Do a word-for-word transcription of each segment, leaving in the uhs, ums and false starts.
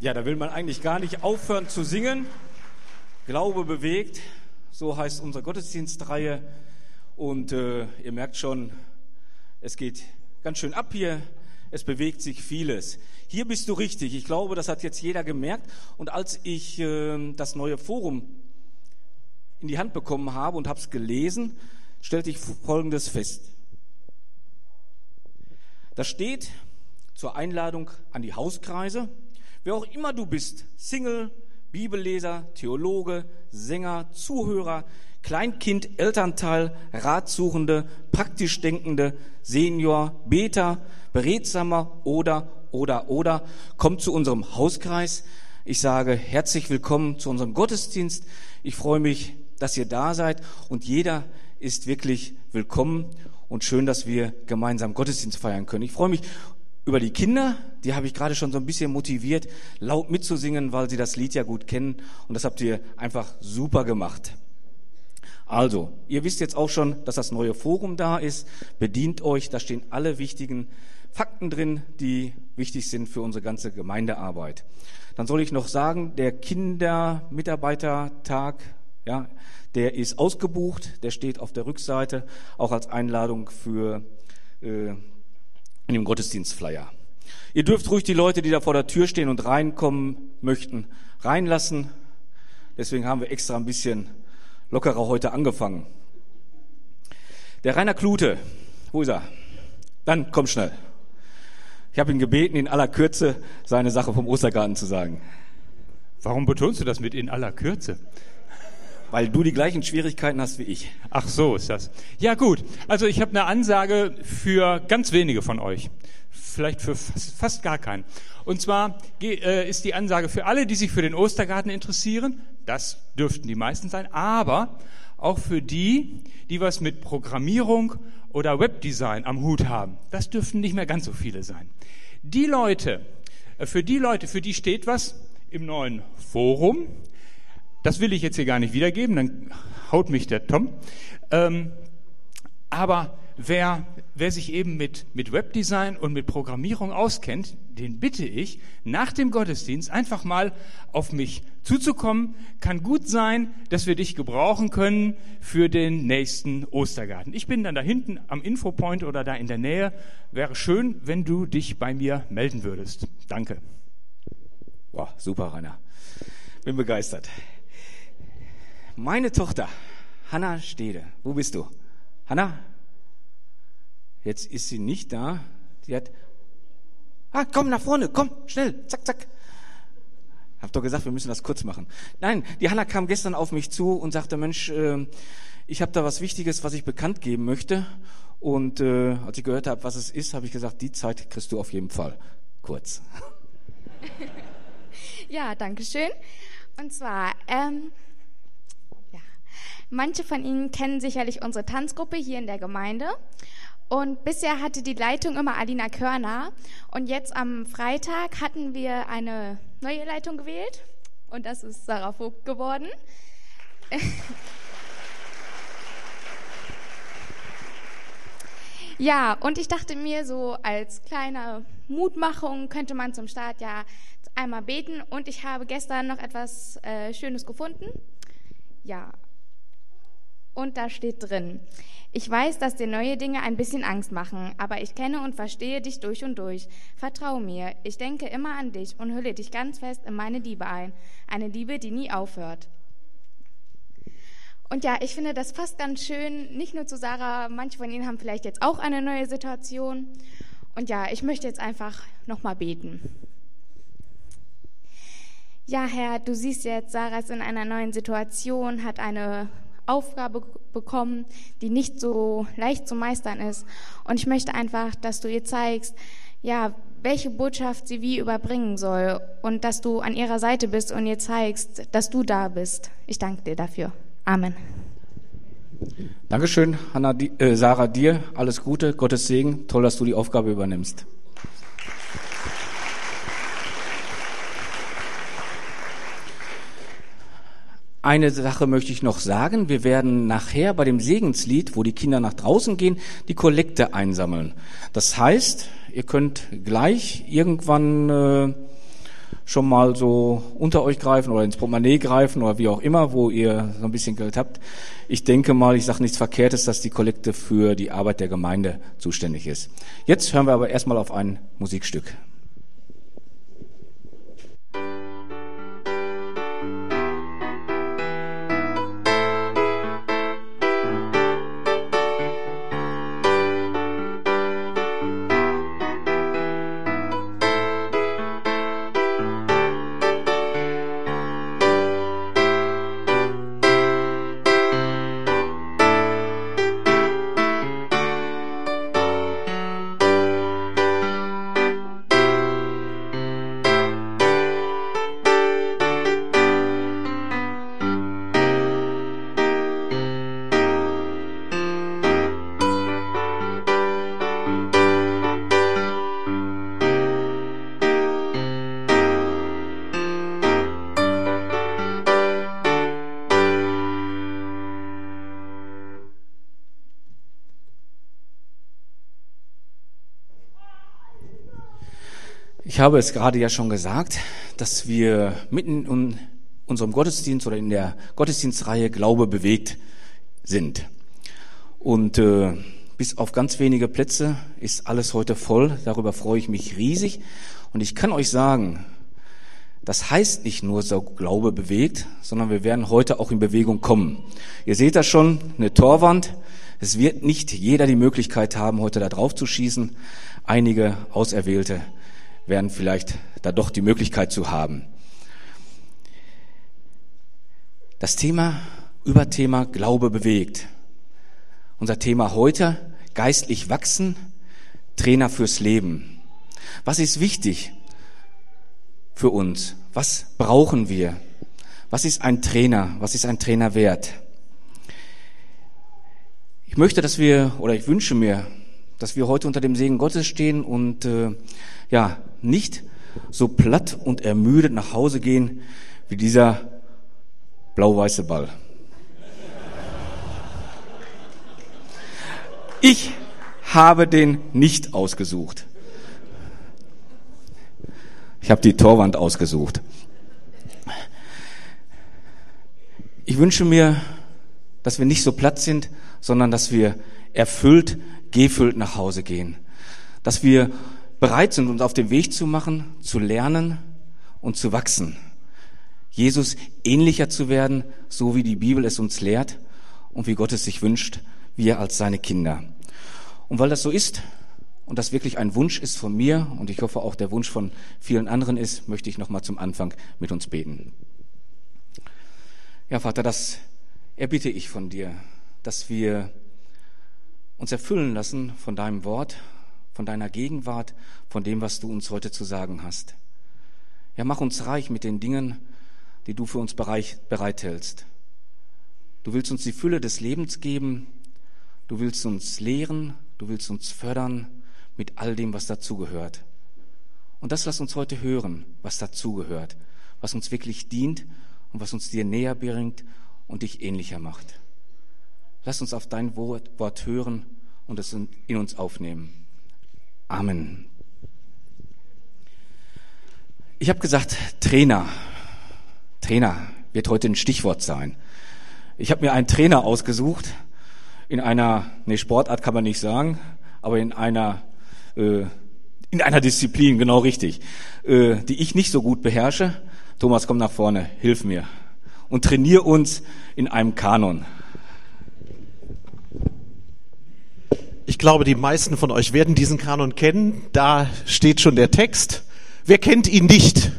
Ja, da will man eigentlich gar nicht aufhören zu singen. Glaube bewegt, so heißt unsere Gottesdienstreihe. Und äh, ihr merkt schon, es geht ganz schön ab hier. Es bewegt sich vieles. Hier bist du richtig. Ich glaube, das hat jetzt jeder gemerkt. Und als ich äh, das neue Forum in die Hand bekommen habe und habe es gelesen, stellte ich Folgendes fest. Da steht zur Einladung an die Hauskreise, wer auch immer du bist, Single, Bibelleser, Theologe, Sänger, Zuhörer, Kleinkind, Elternteil, Ratsuchende, praktisch Denkende, Senior, Beter, Beredsamer oder, oder, oder, kommt zu unserem Hauskreis. Ich sage herzlich willkommen zu unserem Gottesdienst. Ich freue mich, dass ihr da seid und jeder ist wirklich willkommen und schön, dass wir gemeinsam Gottesdienst feiern können. Ich freue mich über die Kinder, die habe ich gerade schon so ein bisschen motiviert, laut mitzusingen, weil sie das Lied ja gut kennen und das habt ihr einfach super gemacht. Also, ihr wisst jetzt auch schon, dass das neue Forum da ist. Bedient euch, da stehen alle wichtigen Fakten drin, die wichtig sind für unsere ganze Gemeindearbeit. Dann soll ich noch sagen, der Kindermitarbeitertag, ja, der ist ausgebucht, der steht auf der Rückseite, auch als Einladung für äh, in dem Gottesdienstflyer. Ihr dürft ruhig die Leute, die da vor der Tür stehen und reinkommen möchten, reinlassen. Deswegen haben wir extra ein bisschen lockerer heute angefangen. Der Rainer Klute, wo ist er? Dann komm schnell. Ich habe ihn gebeten, in aller Kürze seine Sache vom Ostergarten zu sagen. Warum betonst du das mit in aller Kürze? Weil du die gleichen Schwierigkeiten hast wie ich. Ach so ist das. Ja gut, also ich habe eine Ansage für ganz wenige von euch. Vielleicht für fast, fast gar keinen. Und zwar äh, ist die Ansage für alle, die sich für den Ostergarten interessieren. Das dürften die meisten sein. Aber auch für die, die was mit Programmierung oder Webdesign am Hut haben. Das dürften nicht mehr ganz so viele sein. Die Leute, für die Leute, für die steht was im neuen Forum. Das will ich jetzt hier gar nicht wiedergeben, dann haut mich der Tom. Ähm, aber wer, wer sich eben mit, mit Webdesign und mit Programmierung auskennt, den bitte ich, nach dem Gottesdienst einfach mal auf mich zuzukommen. Kann gut sein, dass wir dich gebrauchen können für den nächsten Ostergarten. Ich bin dann da hinten am Infopoint oder da in der Nähe. Wäre schön, wenn du dich bei mir melden würdest. Danke. Wow, super, Rainer. Bin begeistert. Meine Tochter, Hanna Stede. Wo bist du? Hanna? Jetzt ist sie nicht da. Sie hat... Ah, komm nach vorne, komm, schnell, zack, zack. Hab doch gesagt, wir müssen das kurz machen. Nein, die Hanna kam gestern auf mich zu und sagte, Mensch, äh, ich habe da was Wichtiges, was ich bekannt geben möchte. Und äh, als ich gehört habe, was es ist, habe ich gesagt, die Zeit kriegst du auf jeden Fall. Kurz. Ja, danke schön. Und zwar... Ähm Manche von Ihnen kennen sicherlich unsere Tanzgruppe hier in der Gemeinde. Und bisher hatte die Leitung immer Alina Körner. Und jetzt am Freitag hatten wir eine neue Leitung gewählt. Und das ist Sarah Vogt geworden. Ja, und ich dachte mir, so als kleine Mutmachung könnte man zum Start ja einmal beten. Und ich habe gestern noch etwas äh, Schönes gefunden. Ja. Und da steht drin, ich weiß, dass dir neue Dinge ein bisschen Angst machen, aber ich kenne und verstehe dich durch und durch. Vertrau mir, ich denke immer an dich und hülle dich ganz fest in meine Liebe ein. Eine Liebe, die nie aufhört. Und ja, ich finde das fast ganz schön, nicht nur zu Sarah, manche von Ihnen haben vielleicht jetzt auch eine neue Situation. Und ja, ich möchte jetzt einfach nochmal beten. Ja, Herr, du siehst jetzt, Sarah ist in einer neuen Situation, hat eine Aufgabe bekommen, die nicht so leicht zu meistern ist. Und ich möchte einfach, dass du ihr zeigst, ja, welche Botschaft sie wie überbringen soll und dass du an ihrer Seite bist und ihr zeigst, dass du da bist. Ich danke dir dafür. Amen. Dankeschön, Hanna, die, äh, Sarah, dir alles Gute, Gottes Segen. Toll, dass du die Aufgabe übernimmst. Eine Sache möchte ich noch sagen. Wir werden nachher bei dem Segenslied, wo die Kinder nach draußen gehen, die Kollekte einsammeln. Das heißt, ihr könnt gleich irgendwann äh, schon mal so unter euch greifen oder ins Portemonnaie greifen oder wie auch immer, wo ihr so ein bisschen Geld habt. Ich denke mal, ich sage nichts Verkehrtes, dass die Kollekte für die Arbeit der Gemeinde zuständig ist. Jetzt hören wir aber erstmal auf ein Musikstück. Ich habe es gerade ja schon gesagt, dass wir mitten in unserem Gottesdienst oder in der Gottesdienstreihe Glaube bewegt sind. Und äh, bis auf ganz wenige Plätze ist alles heute voll. Darüber freue ich mich riesig. Und ich kann euch sagen, das heißt nicht nur so Glaube bewegt, sondern wir werden heute auch in Bewegung kommen. Ihr seht das schon, eine Torwand. Es wird nicht jeder die Möglichkeit haben, heute da drauf zu schießen. Einige Auserwählte werden vielleicht da doch die Möglichkeit zu haben. Das Thema, Überthema Glaube bewegt. Unser Thema heute, geistlich wachsen, Trainer fürs Leben. Was ist wichtig für uns? Was brauchen wir? Was ist ein Trainer? Was ist ein Trainer wert? Ich möchte, dass wir, oder ich wünsche mir, dass wir heute unter dem Segen Gottes stehen und äh, ja nicht so platt und ermüdet nach Hause gehen wie dieser blau-weiße Ball. Ich habe den nicht ausgesucht. Ich habe die Torwand ausgesucht. Ich wünsche mir, dass wir nicht so platt sind, sondern dass wir erfüllt, gefüllt nach Hause gehen. Dass wir bereit sind, uns auf den Weg zu machen, zu lernen und zu wachsen. Jesus ähnlicher zu werden, so wie die Bibel es uns lehrt und wie Gott es sich wünscht, wir als seine Kinder. Und weil das so ist und das wirklich ein Wunsch ist von mir und ich hoffe auch der Wunsch von vielen anderen ist, möchte ich nochmal zum Anfang mit uns beten. Ja, Vater, das erbitte ich von dir, dass wir uns erfüllen lassen von deinem Wort, von deiner Gegenwart, von dem, was du uns heute zu sagen hast. Ja, mach uns reich mit den Dingen, die du für uns bereithältst. Du willst uns die Fülle des Lebens geben, du willst uns lehren, du willst uns fördern mit all dem, was dazugehört. Und das lass uns heute hören, was dazugehört, was uns wirklich dient und was uns dir näher bringt und dich ähnlicher macht. Lass uns auf dein Wort, Wort hören und es in uns aufnehmen. Amen. Ich habe gesagt, Trainer. Trainer wird heute ein Stichwort sein. Ich habe mir einen Trainer ausgesucht, in einer, nee, Sportart kann man nicht sagen, aber in einer, äh, in einer Disziplin, genau richtig, äh, die ich nicht so gut beherrsche. Thomas, komm nach vorne, hilf mir und trainier uns in einem Kanon. Ich glaube, die meisten von euch werden diesen Kanon kennen. Da steht schon der Text. Wer kennt ihn nicht?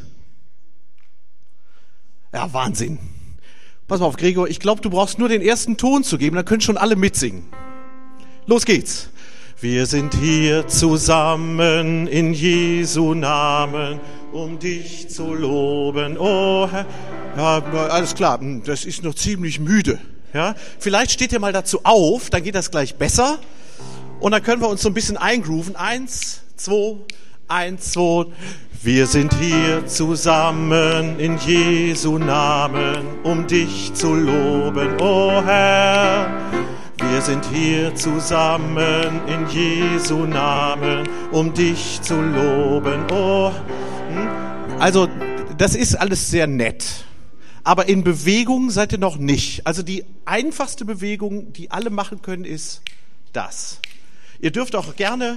Ja, Wahnsinn. Pass mal auf, Gregor, ich glaube, du brauchst nur den ersten Ton zu geben, dann können schon alle mitsingen. Los geht's. Wir sind hier zusammen in Jesu Namen, um dich zu loben, oh Herr. Ja, alles klar, das ist noch ziemlich müde. Ja? Vielleicht steht ihr mal dazu auf, dann geht das gleich besser. Und dann können wir uns so ein bisschen eingrooven. Eins, zwei, eins, zwei. Wir sind hier zusammen in Jesu Namen, um dich zu loben, oh Herr. Wir sind hier zusammen in Jesu Namen, um dich zu loben, oh. Hm? Also, das ist alles sehr nett. Aber in Bewegung seid ihr noch nicht. Also die einfachste Bewegung, die alle machen können, ist das. Ihr dürft auch gerne...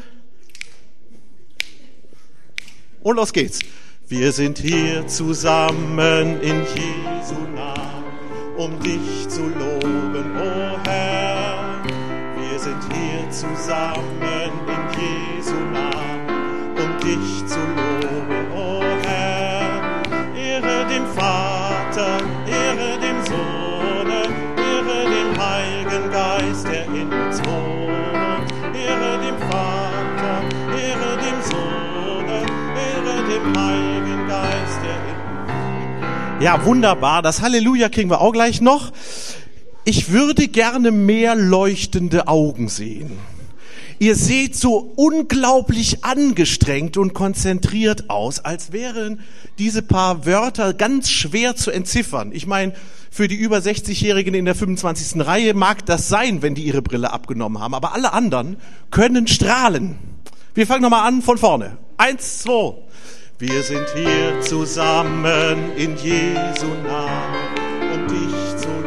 Und los geht's. Wir sind hier zusammen in Jesu Namen, um dich zu loben, o Herr. Wir sind hier zusammen in Jesu Namen, um dich zu loben, o Herr. Ehre dem Vater, Ehre dem Sohne, Ehre dem Heiligen Geist, der in uns wohnt. Ehre dem Vater, Ehre dem Sohne, Ehre dem Heiligen Geist, der in uns wohnt. Ja, wunderbar. Das Halleluja kriegen wir auch gleich noch. Ich würde gerne mehr leuchtende Augen sehen. Ihr seht so unglaublich angestrengt und konzentriert aus, als wären diese paar Wörter ganz schwer zu entziffern. Ich meine, für die über sechzigjährigen in der fünfundzwanzigsten Reihe mag das sein, wenn die ihre Brille abgenommen haben, aber alle anderen können strahlen. Wir fangen nochmal an von vorne. Eins, zwei. Wir sind hier zusammen in Jesu Namen, um dich zu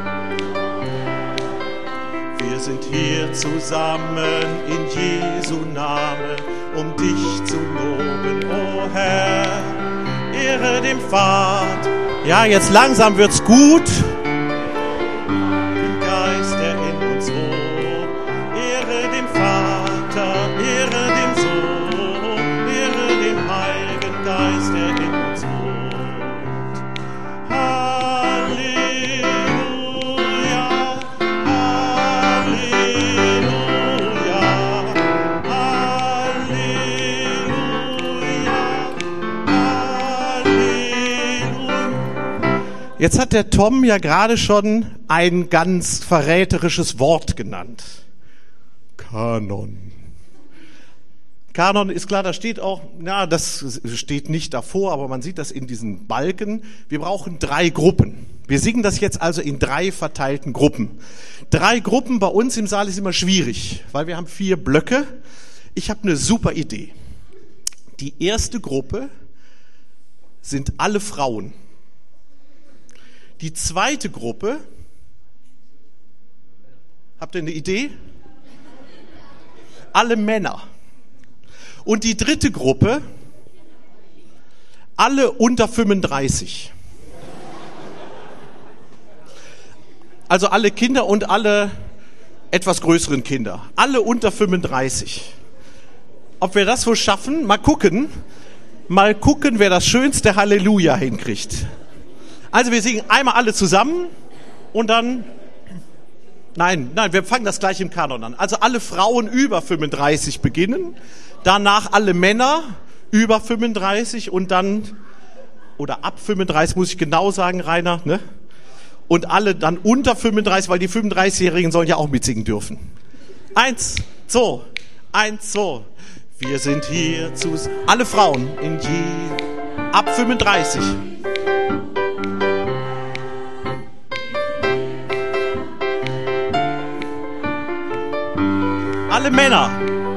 Wir sind hier zusammen in Jesu Namen, um dich zu loben, o Herr. Ehre dem Vater. Ja, jetzt langsam wird's gut. Dem Geist, der in uns wohnt. Ehre dem Vater, Ehre dem Sohn, Ehre dem Heiligen Geist, der in uns wohnt. Halleluja. Jetzt hat der Tom ja gerade schon ein ganz verräterisches Wort genannt. Kanon. Kanon ist klar, da steht auch, na, das steht nicht davor, aber man sieht das in diesen Balken. Wir brauchen drei Gruppen. Wir singen das jetzt also in drei verteilten Gruppen. Drei Gruppen bei uns im Saal ist immer schwierig, weil wir haben vier Blöcke. Ich habe eine super Idee. Die erste Gruppe sind alle Frauen. Die zweite Gruppe, habt ihr eine Idee? Alle Männer. Und die dritte Gruppe, alle unter fünfunddreißig. Also alle Kinder und alle etwas größeren Kinder. Alle unter fünfunddreißig. Ob wir das wohl schaffen? Mal gucken. Mal gucken, wer das schönste Halleluja hinkriegt. Also wir singen einmal alle zusammen und dann, nein, nein, wir fangen das gleich im Kanon an. Also alle Frauen über fünfunddreißig beginnen, danach alle Männer über fünfunddreißig und dann, oder ab fünfunddreißig muss ich genau sagen, Rainer, ne? Und alle dann unter fünfunddreißig, weil die fünfunddreißigjährigen sollen ja auch mitsingen dürfen. Eins, zwei, eins, zwei. Wir sind hier zu, alle Frauen in je, ab fünfunddreißig. Alle Männer.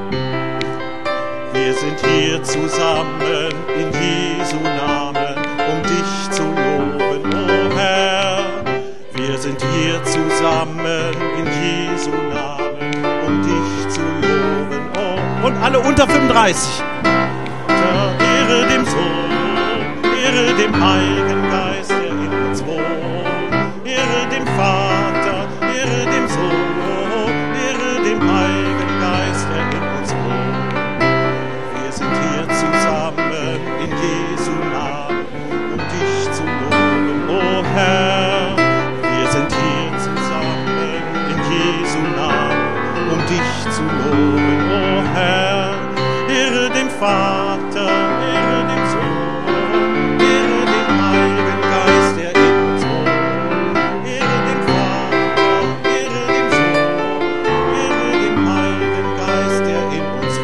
Wir sind hier zusammen in Jesu Namen, um dich zu loben, o Herr. Wir sind hier zusammen in Jesu Namen, um dich zu loben, o. Und alle unter fünfunddreißig. Ehre dem Sohn, Ehre dem Heiligen Geist, der in uns wohnt. Ehre dem Vater, Ehre dem Sohn, Ehre dem Heiligen Geist, der in uns wohnt. Wir sind hier zusammen in Jesu Namen, um dich zu loben, o Herr. Wir sind hier zusammen in Jesu Namen, um dich zu loben, o Herr. Ehre dem Vater, Ehre dem Sohn, Ehre dem Heiligen Geist, der in uns wohnt. Ehre dem Vater, Ehre dem Sohn, Ehre dem Heiligen Geist, der in uns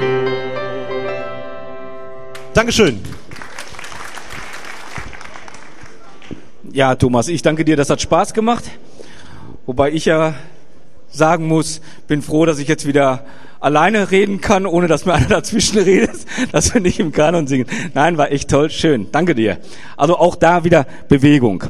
wohnt. Dankeschön. Ja, Thomas, ich danke dir, das hat Spaß gemacht. Wobei ich ja sagen muss, bin froh, dass ich jetzt wieder alleine reden kann, ohne dass mir einer dazwischen redet, dass wir nicht im Kanon singen. Nein, war echt toll, schön. Danke dir. Also auch da wieder Bewegung.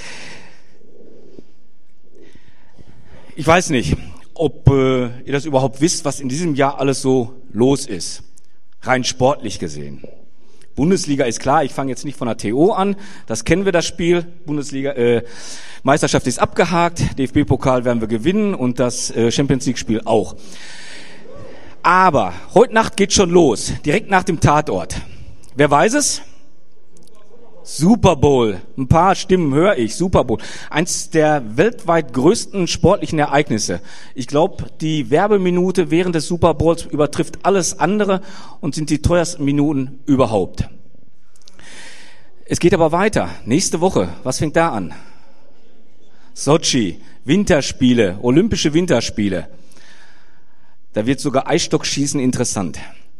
Ich weiß nicht, ob äh, ihr das überhaupt wisst, was in diesem Jahr alles so los ist, rein sportlich gesehen. Bundesliga ist klar, ich fange jetzt nicht von der T O an, das kennen wir, das Spiel. Bundesliga, äh, Meisterschaft ist abgehakt, D F B-Pokal werden wir gewinnen und das äh, Champions-League-Spiel auch. Aber heute Nacht geht schon los, direkt nach dem Tatort. Wer weiß es? Super Bowl. Ein paar Stimmen höre ich. Super Bowl. Eins der weltweit größten sportlichen Ereignisse. Ich glaube, die Werbeminute während des Super Bowls übertrifft alles andere und sind die teuersten Minuten überhaupt. Es geht aber weiter. Nächste Woche. Was fängt da an? Sochi. Winterspiele. Olympische Winterspiele. Da wird sogar Eisstockschießen interessant.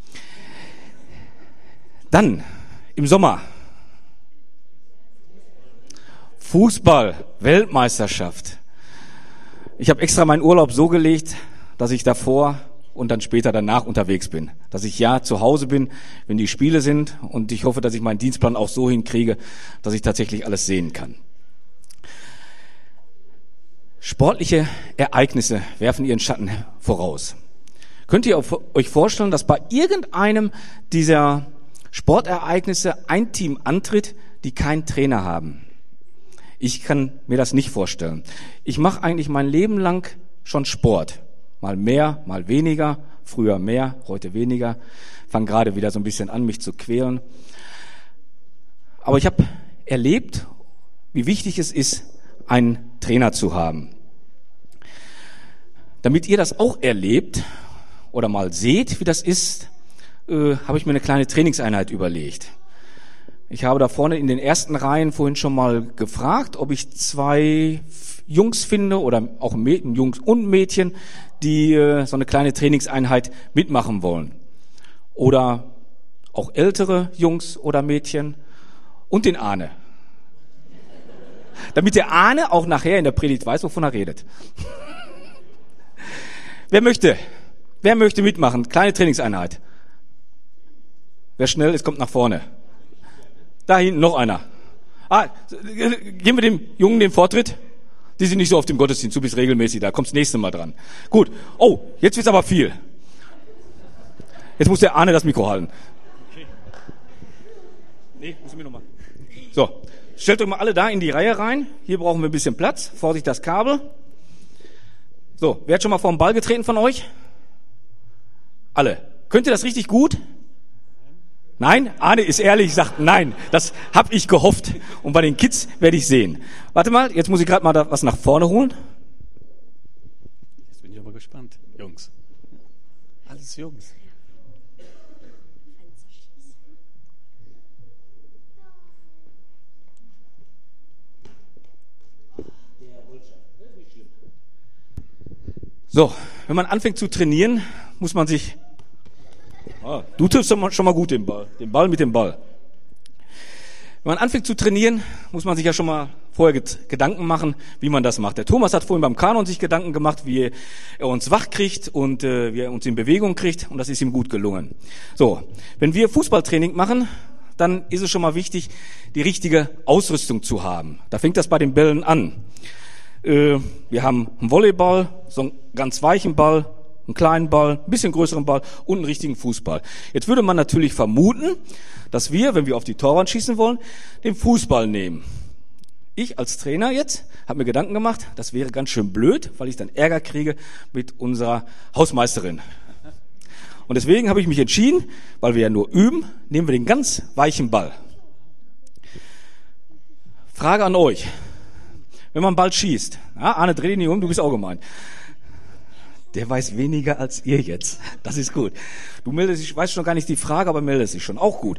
Dann im Sommer Fußball, Weltmeisterschaft. Ich habe extra meinen Urlaub so gelegt, dass ich davor und dann später danach unterwegs bin. Dass ich ja zu Hause bin, wenn die Spiele sind, und ich hoffe, dass ich meinen Dienstplan auch so hinkriege, dass ich tatsächlich alles sehen kann. Sportliche Ereignisse werfen ihren Schatten voraus. Könnt ihr euch vorstellen, dass bei irgendeinem dieser Sportereignisse ein Team antritt, die keinen Trainer haben? Ich kann mir das nicht vorstellen. Ich mache eigentlich mein Leben lang schon Sport. Mal mehr, mal weniger. Früher mehr, heute weniger. Fange gerade wieder so ein bisschen an, mich zu quälen. Aber ich habe erlebt, wie wichtig es ist, einen Trainer zu haben. Damit ihr das auch erlebt oder mal seht, wie das ist, äh, habe ich mir eine kleine Trainingseinheit überlegt. Ich habe da vorne in den ersten Reihen vorhin schon mal gefragt, ob ich zwei Jungs finde oder auch Mädchen, Jungs und Mädchen, die äh, so eine kleine Trainingseinheit mitmachen wollen. Oder auch ältere Jungs oder Mädchen und den Arne. Damit der Arne auch nachher in der Predigt weiß, wovon er redet. Wer möchte? Wer möchte mitmachen? Kleine Trainingseinheit. Wer schnell ist, kommt nach vorne. Da hinten noch einer. Ah, geben wir dem Jungen den Vortritt? Die sind nicht so auf dem Gottesdienst, du bist regelmäßig da, kommst nächstes Mal dran. Gut. Oh, jetzt wird's aber viel. Jetzt muss der Arne das Mikro halten. Okay. Nee, müssen wir nochmal. So, stellt euch mal alle da in die Reihe rein. Hier brauchen wir ein bisschen Platz. Vorsicht, das Kabel. So, wer hat schon mal vor den Ball getreten von euch? Alle. Könnt ihr das richtig gut? Nein? Arne ist ehrlich, sagt nein. Das habe ich gehofft. Und bei den Kids werde ich sehen. Warte mal, jetzt muss ich gerade mal da was nach vorne holen. Jetzt bin ich aber gespannt. Jungs. Alles Jungs. So, wenn man anfängt zu trainieren, muss man sich... Ah, du triffst schon mal gut den Ball, den Ball mit dem Ball. Wenn man anfängt zu trainieren, muss man sich ja schon mal vorher Gedanken machen, wie man das macht. Der Thomas hat vorhin beim Kanon sich Gedanken gemacht, wie er uns wach kriegt und äh, wie er uns in Bewegung kriegt, und das ist ihm gut gelungen. So, wenn wir Fußballtraining machen, dann ist es schon mal wichtig, die richtige Ausrüstung zu haben. Da fängt das bei den Bällen an. Äh, wir haben einen Volleyball, so einen ganz weichen Ball, einen kleinen Ball, ein bisschen größeren Ball und einen richtigen Fußball. Jetzt würde man natürlich vermuten, dass wir, wenn wir auf die Torwand schießen wollen, den Fußball nehmen. Ich als Trainer jetzt habe mir Gedanken gemacht, das wäre ganz schön blöd, weil ich dann Ärger kriege mit unserer Hausmeisterin. Und deswegen habe ich mich entschieden, weil wir ja nur üben, nehmen wir den ganz weichen Ball. Frage an euch. Wenn man einen Ball schießt, ja, Arne, dreh dich nicht um, du bist auch gemeint. Der weiß weniger als ihr jetzt. Das ist gut. Du meldest dich, weißt schon gar nicht die Frage, aber meldest dich schon. Auch gut.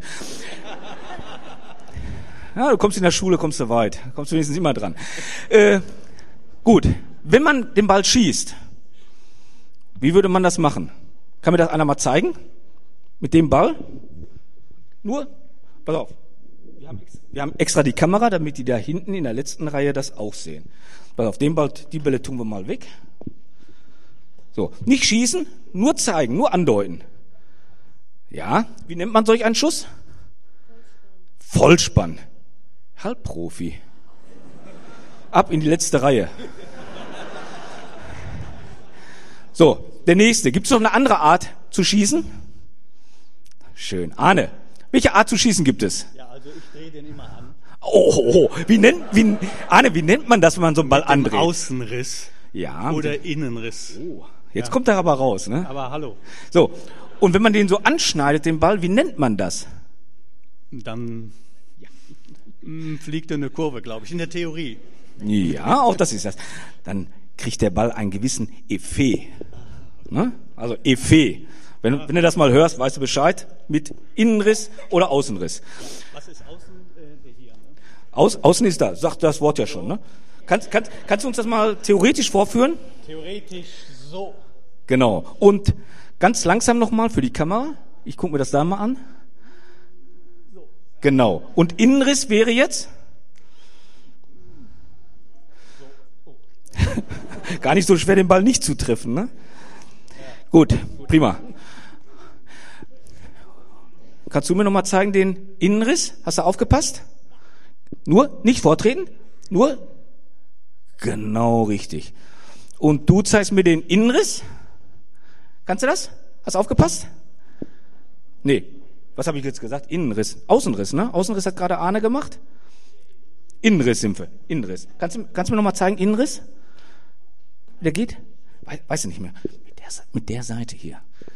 Ja, du kommst in der Schule, kommst du weit. Kommst du wenigstens immer dran. Äh, gut. Wenn man den Ball schießt, wie würde man das machen? Kann mir das einer mal zeigen? Mit dem Ball? Nur? Pass auf. Wir haben, wir haben extra die Kamera, damit die da hinten in der letzten Reihe das auch sehen. Pass auf, den Ball, die Bälle tun wir mal weg. So, nicht schießen, nur zeigen, nur andeuten. Ja, wie nennt man solch einen Schuss? Vollspann. Halbprofi. Ab in die letzte Reihe. So, der nächste. Gibt es noch eine andere Art zu schießen? Schön. Arne, welche Art zu schießen gibt es? Ja, also ich drehe den immer an. Oh, oh, oh. Wie nennt, wie, Arne, wie nennt man das, wenn man so einen Ball Mit dem andreht? Außenriss Ja. oder Innenriss. Oh, jetzt Ja. kommt er aber raus, ne? Aber hallo, So. Und wenn man den so anschneidet, den Ball, wie nennt man das? dann mm, fliegt er eine Kurve, glaube ich, in der Theorie. Ja, auch das ist das. Dann kriegt der Ball einen gewissen Effet. Ne? Also Effet. Wenn, wenn du das mal hörst, weißt du Bescheid, mit Innenriss oder Außenriss. Was ist außen äh, hier? Ne? Aus, außen ist da, sagt das Wort ja schon. Ne? Kannst, kannst, kannst du uns das mal theoretisch vorführen? Theoretisch so. Genau. Und ganz langsam nochmal für die Kamera. Ich gucke mir das da mal an. Genau. Und Innenriss wäre jetzt? Gar nicht so schwer, den Ball nicht zu treffen, ne? Gut, prima. Kannst du mir nochmal zeigen, den Innenriss? Hast du aufgepasst? Nur, nicht vortreten? Nur? Genau richtig. Und du zeigst mir den Innenriss? Kannst du das? Hast du aufgepasst? Nee. Was habe ich jetzt gesagt? Innenriss. Außenriss, ne? Außenriss hat gerade Arne gemacht. Innenriss sind wir. Innenriss. Kannst du, kannst du mir nochmal zeigen, Innenriss? Der geht? We weiß ich nicht mehr. Mit der, mit der Seite hier.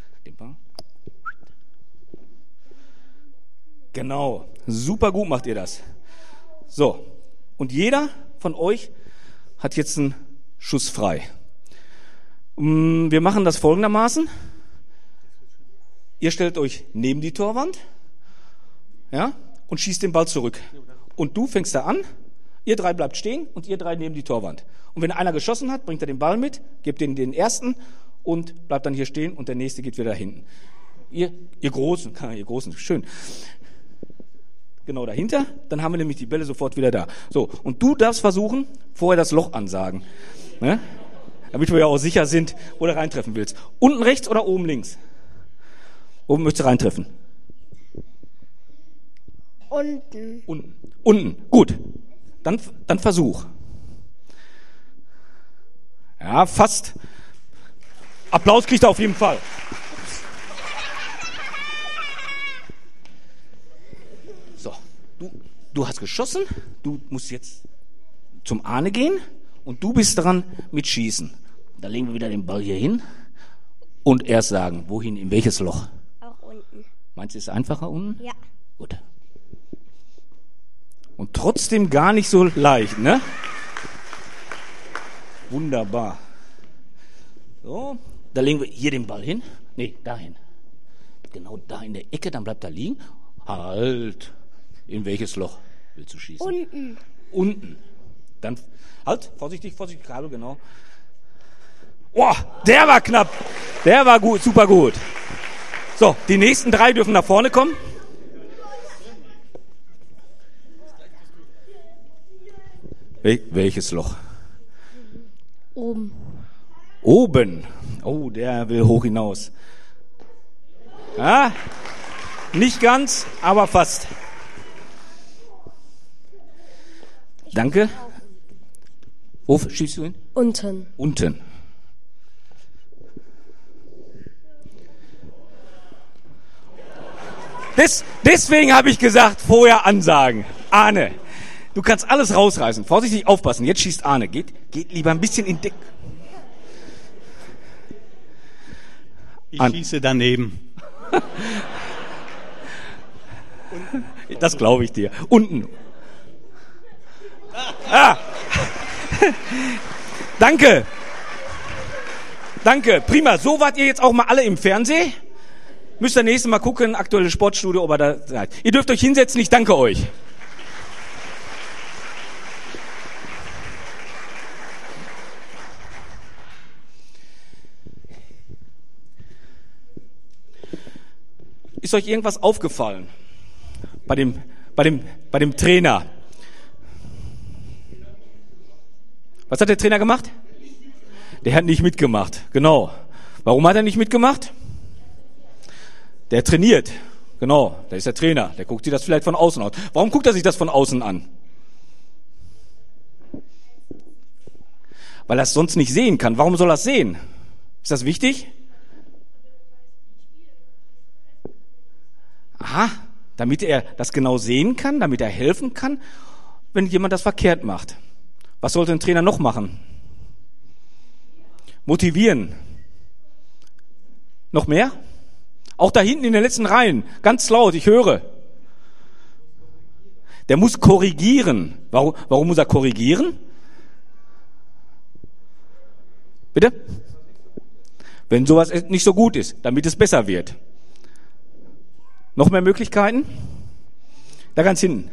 Genau. Super gut macht ihr das. So. Und jeder von euch hat jetzt einen Schuss frei. Wir machen das folgendermaßen. Ihr stellt euch neben die Torwand, ja, und schießt den Ball zurück. Und du fängst da an, ihr drei bleibt stehen und ihr drei neben die Torwand. Und wenn einer geschossen hat, bringt er den Ball mit, gebt den den ersten und bleibt dann hier stehen und der nächste geht wieder hinten. Ihr, ihr Großen, ihr Großen, schön. Genau dahinter, dann haben wir nämlich die Bälle sofort wieder da. So, und du darfst versuchen, vorher das Loch ansagen, ne? Damit wir ja auch sicher sind, wo du reintreffen willst. Unten rechts oder oben links? Oben möchtest du reintreffen? Unten. Unten. Unten. Gut. Dann, dann Versuch. Ja, fast. Applaus kriegt er auf jeden Fall. So. Du, du hast geschossen. Du musst jetzt zum Arne gehen. Und du bist dran mit Schießen. Da legen wir wieder den Ball hier hin. Und erst sagen, wohin, in welches Loch? Auch unten. Meinst du, ist es einfacher unten? Ja. Gut. Und trotzdem gar nicht so leicht, ne? Wunderbar. So, da legen wir hier den Ball hin. Nee, dahin. Genau da in der Ecke, dann bleibt er liegen. Halt. In welches Loch willst du schießen? Unten. Unten. Dann, halt, vorsichtig, vorsichtig, Kabel, genau. Boah, der war knapp. Der war gut, super gut. So, die nächsten drei dürfen nach vorne kommen. Wel- welches Loch? Oben. Oben. Oh, der will hoch hinaus. Ja, nicht ganz, aber fast. Danke. Wo schießt du hin? Unten. Unten. Des, deswegen habe ich gesagt, vorher ansagen. Arne, du kannst alles rausreißen. Vorsichtig aufpassen. Jetzt schießt Arne. Geht, geht lieber ein bisschen in Deck. Ich An- schieße daneben. Das glaube ich dir. Unten. Ah. Danke. Danke. Prima. So wart ihr jetzt auch mal alle im Fernsehen. Müsst ihr nächstes Mal gucken, aktuelle Sportstudio, ob ihr da seid. Ihr dürft euch hinsetzen. Ich danke euch. Ist euch irgendwas aufgefallen bei dem, bei dem, bei dem Trainer? Was hat der Trainer gemacht? Der hat nicht mitgemacht, genau. Warum hat er nicht mitgemacht? Der trainiert. Genau, der ist der Trainer. Der guckt sich das vielleicht von außen an. Warum guckt er sich das von außen an? Weil er es sonst nicht sehen kann. Warum soll er es sehen? Ist das wichtig? Aha, damit er das genau sehen kann, damit er helfen kann, wenn jemand das verkehrt macht. Was sollte ein Trainer noch machen? Motivieren. Noch mehr? Auch da hinten in den letzten Reihen, ganz laut, ich höre. Der muss korrigieren. Warum, warum muss er korrigieren? Bitte? Wenn sowas nicht so gut ist, damit es besser wird. Noch mehr Möglichkeiten? Da ganz hinten.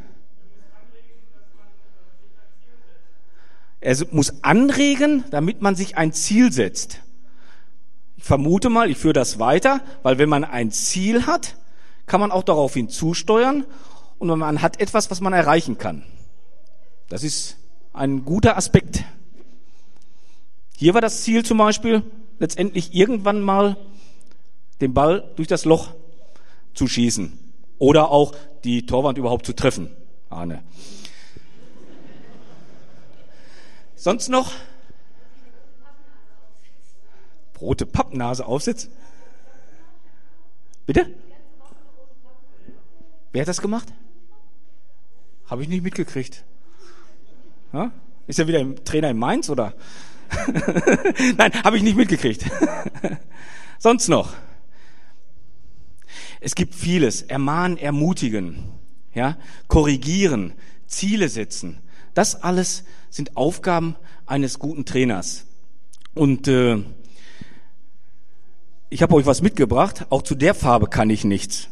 Er muss anregen, damit man sich ein Ziel setzt. Ich vermute mal, ich führe das weiter, weil wenn man ein Ziel hat, kann man auch darauf hinzusteuern und man hat etwas, was man erreichen kann. Das ist ein guter Aspekt. Hier war das Ziel zum Beispiel, letztendlich irgendwann mal den Ball durch das Loch zu schießen oder auch die Torwand überhaupt zu treffen. Arne. Sonst noch? Rote Pappnase aufsetzen? Bitte? Wer hat das gemacht? Habe ich nicht mitgekriegt. Ja? Ist er wieder im Trainer in Mainz oder? Nein, habe ich nicht mitgekriegt. Sonst noch? Es gibt vieles. Ermahnen, ermutigen, ja? Korrigieren, Ziele setzen. Das alles sind Aufgaben eines guten Trainers. Und äh, ich habe euch was mitgebracht. Auch zu der Farbe kann ich nichts.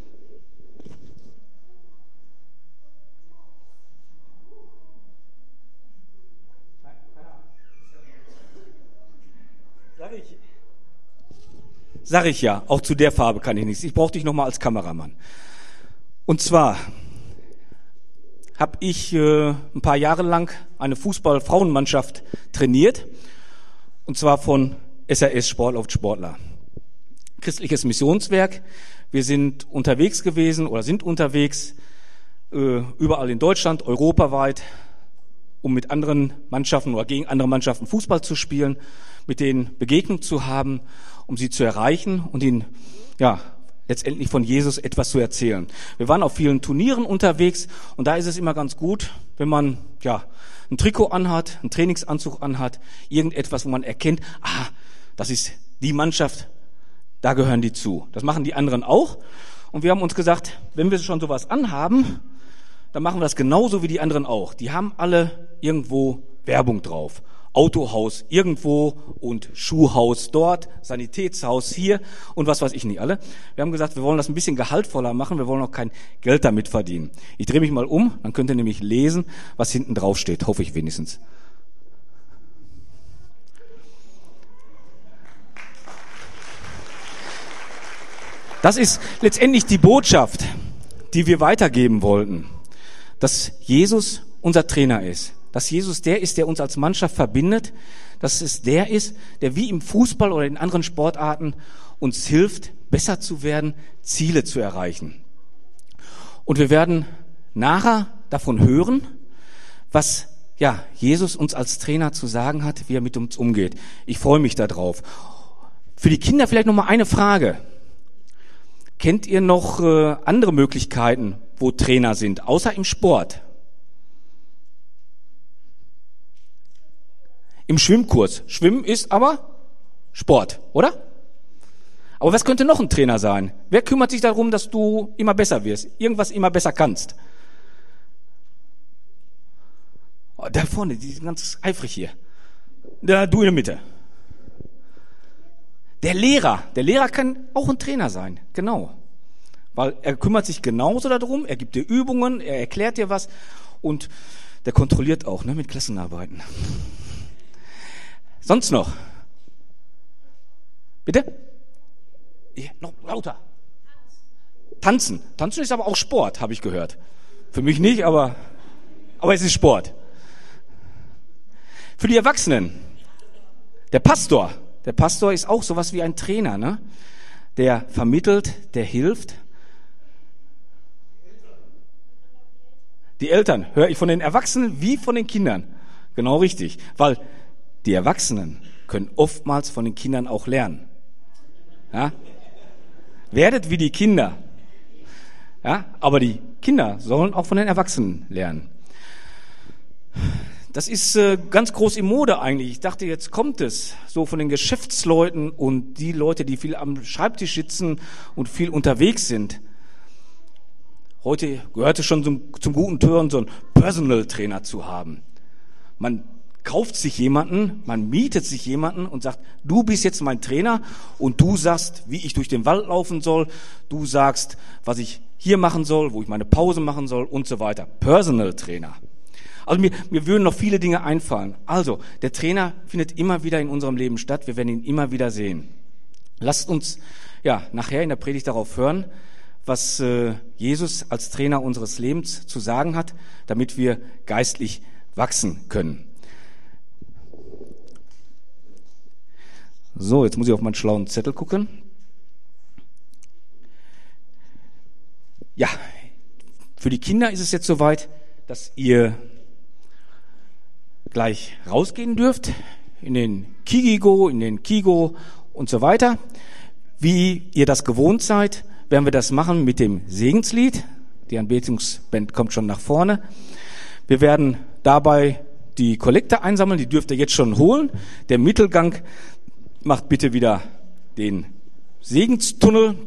Sag ich, Sag ich ja, auch zu der Farbe kann ich nichts. Ich brauche dich nochmal als Kameramann. Und zwar habe ich äh, ein paar Jahre lang eine Fußball-Frauenmannschaft trainiert. Und zwar von S R S Sport auf Sportler. Christliches Missionswerk. Wir sind unterwegs gewesen oder sind unterwegs äh, überall in Deutschland, europaweit, um mit anderen Mannschaften oder gegen andere Mannschaften Fußball zu spielen, mit denen Begegnung zu haben, um sie zu erreichen und ihnen ja letztendlich von Jesus etwas zu erzählen. Wir waren auf vielen Turnieren unterwegs und da ist es immer ganz gut, wenn man ja ein Trikot anhat, einen Trainingsanzug anhat, irgendetwas, wo man erkennt, ah, das ist die Mannschaft, da gehören die zu. Das machen die anderen auch. Und wir haben uns gesagt, wenn wir schon sowas anhaben, dann machen wir das genauso wie die anderen auch. Die haben alle irgendwo Werbung drauf. Autohaus irgendwo und Schuhhaus dort, Sanitätshaus hier und was weiß ich nicht alle. Wir haben gesagt, wir wollen das ein bisschen gehaltvoller machen, wir wollen auch kein Geld damit verdienen. Ich drehe mich mal um, dann könnt ihr nämlich lesen, was hinten drauf steht, hoffe ich wenigstens. Das ist letztendlich die Botschaft, die wir weitergeben wollten, dass Jesus unser Trainer ist. Dass Jesus der ist, der uns als Mannschaft verbindet, dass es der ist, der wie im Fußball oder in anderen Sportarten uns hilft, besser zu werden, Ziele zu erreichen. Und wir werden nachher davon hören, was ja Jesus uns als Trainer zu sagen hat, wie er mit uns umgeht. Ich freue mich darauf. Für die Kinder vielleicht noch mal eine Frage. Kennt ihr noch äh, andere Möglichkeiten, wo Trainer sind, außer im Sport? Im Schwimmkurs. Schwimmen ist aber Sport, oder? Aber was könnte noch ein Trainer sein? Wer kümmert sich darum, dass du immer besser wirst, irgendwas immer besser kannst? Oh, da vorne, die sind ganz eifrig hier. Da, du in der Mitte. Der Lehrer. Der Lehrer kann auch ein Trainer sein, genau. Weil er kümmert sich genauso darum, er gibt dir Übungen, er erklärt dir was und der kontrolliert auch, ne, mit Klassenarbeiten. Sonst noch? Bitte? Ja, noch lauter. Tanzen. Tanzen ist aber auch Sport, habe ich gehört. Für mich nicht, aber, aber es ist Sport. Für die Erwachsenen. Der Pastor, Der Pastor ist auch sowas wie ein Trainer, ne? Der vermittelt, der hilft. Die Eltern, höre ich von den Erwachsenen wie von den Kindern. Genau richtig, weil die Erwachsenen können oftmals von den Kindern auch lernen. Ja? Werdet wie die Kinder. Ja? Aber die Kinder sollen auch von den Erwachsenen lernen. Das ist äh, ganz groß in Mode eigentlich. Ich dachte, jetzt kommt es so von den Geschäftsleuten und die Leute, die viel am Schreibtisch sitzen und viel unterwegs sind. Heute gehört es schon zum, zum guten Ton, so einen Personal Trainer zu haben. Man kauft sich jemanden, man mietet sich jemanden und sagt, du bist jetzt mein Trainer und du sagst, wie ich durch den Wald laufen soll, du sagst, was ich hier machen soll, wo ich meine Pause machen soll und so weiter. Personal Trainer. Also mir, mir würden noch viele Dinge einfallen. Also, der Trainer findet immer wieder in unserem Leben statt, wir werden ihn immer wieder sehen. Lasst uns ja nachher in der Predigt darauf hören, was äh, Jesus als Trainer unseres Lebens zu sagen hat, damit wir geistlich wachsen können. So, jetzt muss ich auf meinen schlauen Zettel gucken. Ja, für die Kinder ist es jetzt soweit, dass ihr gleich rausgehen dürft in den Kigigo, in den Kigo und so weiter. Wie ihr das gewohnt seid, werden wir das machen mit dem Segenslied. Die Anbetungsband kommt schon nach vorne. Wir werden dabei die Kollekte einsammeln, die dürft ihr jetzt schon holen. Der Mittelgang macht bitte wieder den Segenstunnel.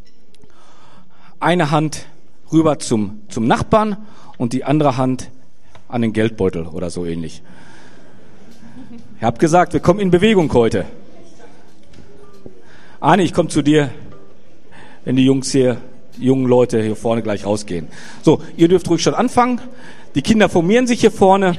Eine Hand rüber zum, zum Nachbarn und die andere Hand an den Geldbeutel oder so ähnlich. Ich habe gesagt, wir kommen in Bewegung heute. Arne, ich komme zu dir, wenn die Jungs hier, die jungen Leute hier vorne gleich rausgehen. So, ihr dürft ruhig schon anfangen. Die Kinder formieren sich hier vorne.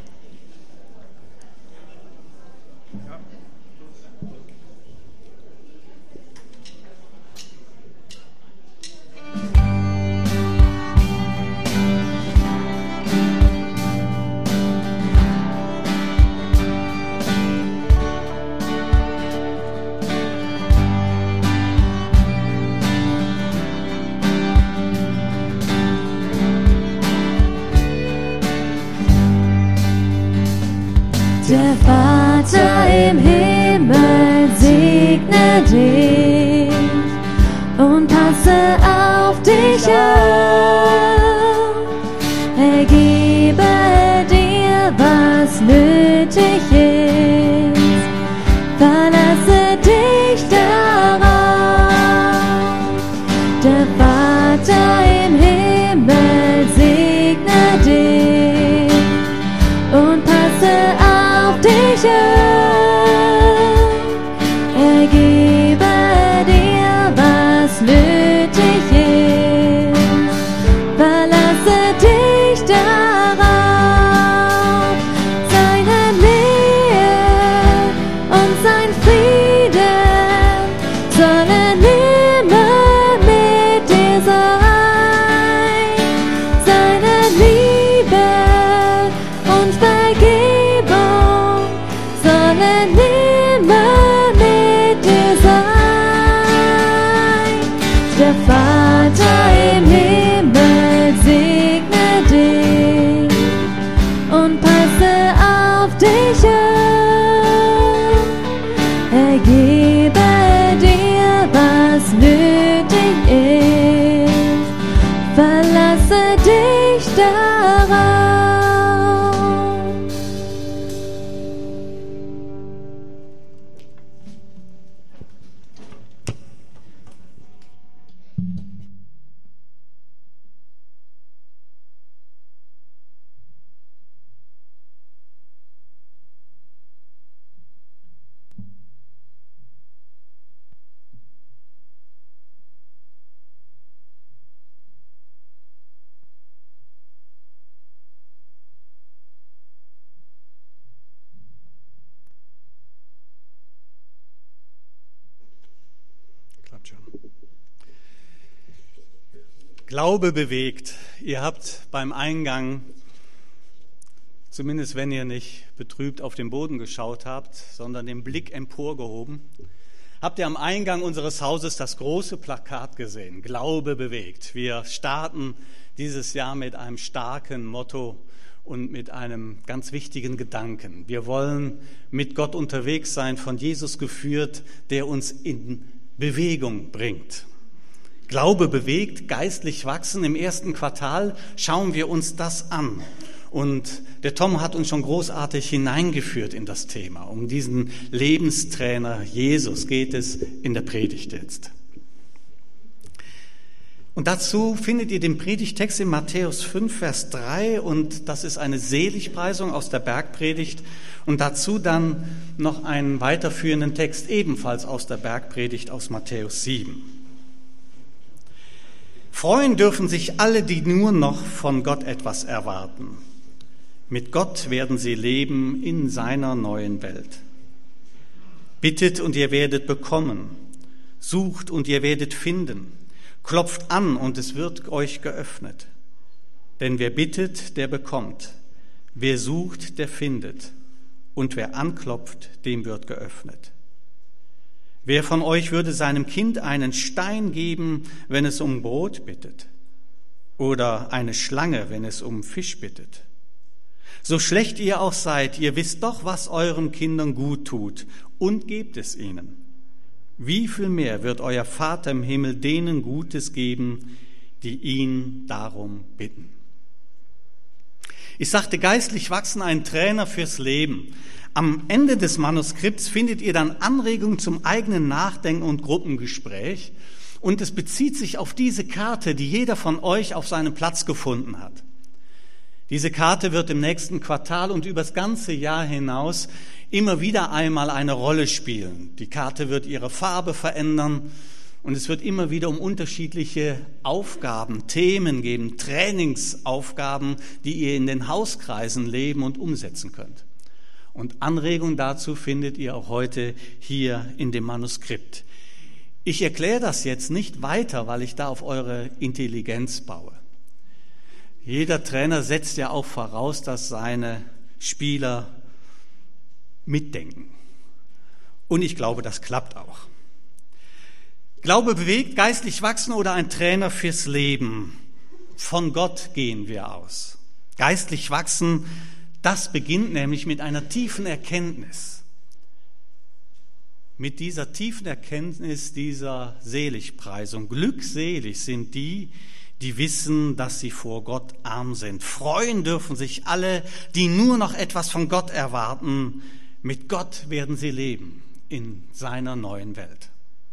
Der Vater im Himmel segne dich und passe auf dich auf. Er gebe dir, was nötig ist. Verlasse dich darauf. Der Vater im Himmel segne dich und passe auf dich auf. Er gebe dir, was nötig ist. Verlasse dich darauf. Seine Nähe und sein Frieden sollen immer mit dir sein. Seine Liebe und Vergebung sollen immer mit dir sein. Der Vater im Himmel segne dich und passe auf dich auf. Er gebe dir, was nötig ist. Verlasse dich darauf. Klappt schon. Glaube bewegt. Ihr habt beim Eingang Zumindest wenn ihr nicht betrübt auf den Boden geschaut habt, sondern den Blick emporgehoben, habt ihr am Eingang unseres Hauses das große Plakat gesehen, Glaube bewegt. Wir starten dieses Jahr mit einem starken Motto und mit einem ganz wichtigen Gedanken. Wir wollen mit Gott unterwegs sein, von Jesus geführt, der uns in Bewegung bringt. Glaube bewegt, geistlich wachsen. Im ersten Quartal schauen wir uns das an. Und der Tom hat uns schon großartig hineingeführt in das Thema. Um diesen Lebenstrainer Jesus geht es in der Predigt jetzt. Und dazu findet ihr den Predigtext in Matthäus fünf, Vers drei. Und das ist eine Seligpreisung aus der Bergpredigt. Und dazu dann noch einen weiterführenden Text, ebenfalls aus der Bergpredigt aus Matthäus sieben. Freuen dürfen sich alle, die nur noch von Gott etwas erwarten. Mit Gott werden sie leben in seiner neuen Welt. Bittet und ihr werdet bekommen. Sucht und ihr werdet finden. Klopft an und es wird euch geöffnet. Denn wer bittet, der bekommt. Wer sucht, der findet. Und wer anklopft, dem wird geöffnet. Wer von euch würde seinem Kind einen Stein geben, wenn es um Brot bittet? Oder eine Schlange, wenn es um Fisch bittet? So schlecht ihr auch seid, ihr wisst doch, was euren Kindern gut tut, und gebt es ihnen. Wie viel mehr wird euer Vater im Himmel denen Gutes geben, die ihn darum bitten? Ich sagte, geistlich wachsen, ein Trainer fürs Leben. Am Ende des Manuskripts findet ihr dann Anregungen zum eigenen Nachdenken und Gruppengespräch. Und es bezieht sich auf diese Karte, die jeder von euch auf seinem Platz gefunden hat. Diese Karte wird im nächsten Quartal und übers ganze Jahr hinaus immer wieder einmal eine Rolle spielen. Die Karte wird ihre Farbe verändern und es wird immer wieder um unterschiedliche Aufgaben, Themen geben, Trainingsaufgaben, die ihr in den Hauskreisen leben und umsetzen könnt. Und Anregungen dazu findet ihr auch heute hier in dem Manuskript. Ich erkläre das jetzt nicht weiter, weil ich da auf eure Intelligenz baue. Jeder Trainer setzt ja auch voraus, dass seine Spieler mitdenken. Und ich glaube, das klappt auch. Glaube bewegt, geistlich wachsen oder ein Trainer fürs Leben. Von Gott gehen wir aus. Geistlich wachsen, das beginnt nämlich mit einer tiefen Erkenntnis. Mit dieser tiefen Erkenntnis dieser Seligpreisung. Glückselig sind die, die wissen, dass sie vor Gott arm sind. Freuen dürfen sich alle, die nur noch etwas von Gott erwarten. Mit Gott werden sie leben in seiner neuen Welt.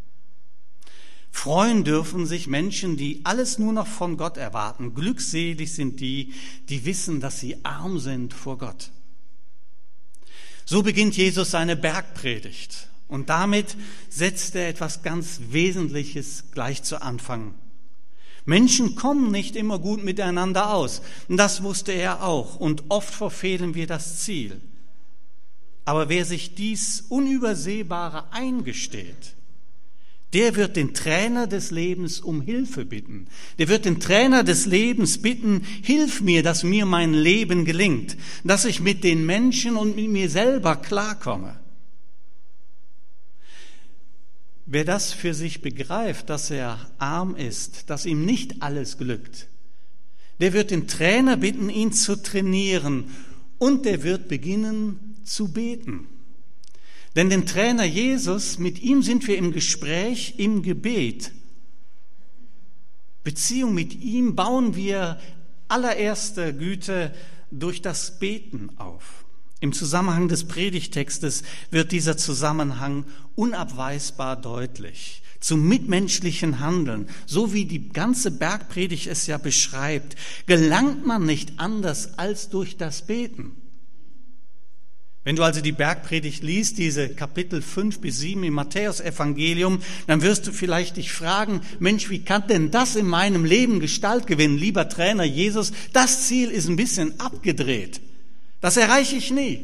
Freuen dürfen sich Menschen, die alles nur noch von Gott erwarten. Glückselig sind die, die wissen, dass sie arm sind vor Gott. So beginnt Jesus seine Bergpredigt. Und damit setzt er etwas ganz Wesentliches gleich zu Anfang. Menschen kommen nicht immer gut miteinander aus. Und das wusste er auch. Und oft verfehlen wir das Ziel. Aber wer sich dies Unübersehbare eingesteht, der wird den Trainer des Lebens um Hilfe bitten. Der wird den Trainer des Lebens bitten, hilf mir, dass mir mein Leben gelingt, dass ich mit den Menschen und mit mir selber klarkomme. Wer das für sich begreift, dass er arm ist, dass ihm nicht alles glückt, der wird den Trainer bitten, ihn zu trainieren, und der wird beginnen zu beten. Denn den Trainer Jesus, mit ihm sind wir im Gespräch, im Gebet. Beziehung mit ihm bauen wir allererster Güte durch das Beten auf. Im Zusammenhang des Predigtextes wird dieser Zusammenhang unabweisbar deutlich. Zum mitmenschlichen Handeln, so wie die ganze Bergpredigt es ja beschreibt, gelangt man nicht anders als durch das Beten. Wenn du also die Bergpredigt liest, diese Kapitel fünf bis sieben im Matthäus-Evangelium, dann wirst du vielleicht dich fragen, Mensch, wie kann denn das in meinem Leben Gestalt gewinnen? Lieber Trainer Jesus, das Ziel ist ein bisschen abgedreht. Das erreiche ich nie.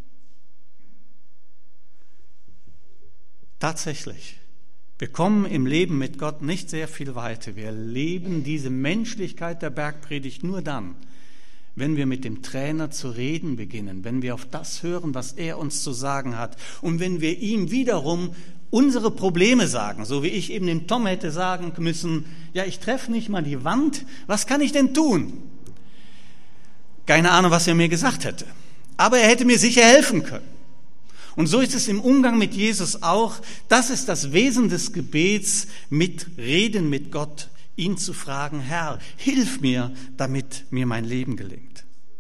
Tatsächlich, wir kommen im Leben mit Gott nicht sehr viel weiter. Wir leben diese Menschlichkeit der Bergpredigt nur dann, wenn wir mit dem Trainer zu reden beginnen, wenn wir auf das hören, was er uns zu sagen hat und wenn wir ihm wiederum unsere Probleme sagen, so wie ich eben dem Tom hätte sagen müssen, ja, ich treffe nicht mal die Wand, was kann ich denn tun? Keine Ahnung, was er mir gesagt hätte, aber er hätte mir sicher helfen können. Und so ist es im Umgang mit Jesus auch. Das ist das Wesen des Gebets, mit Reden mit Gott, ihn zu fragen, Herr, hilf mir, damit mir mein Leben gelingt.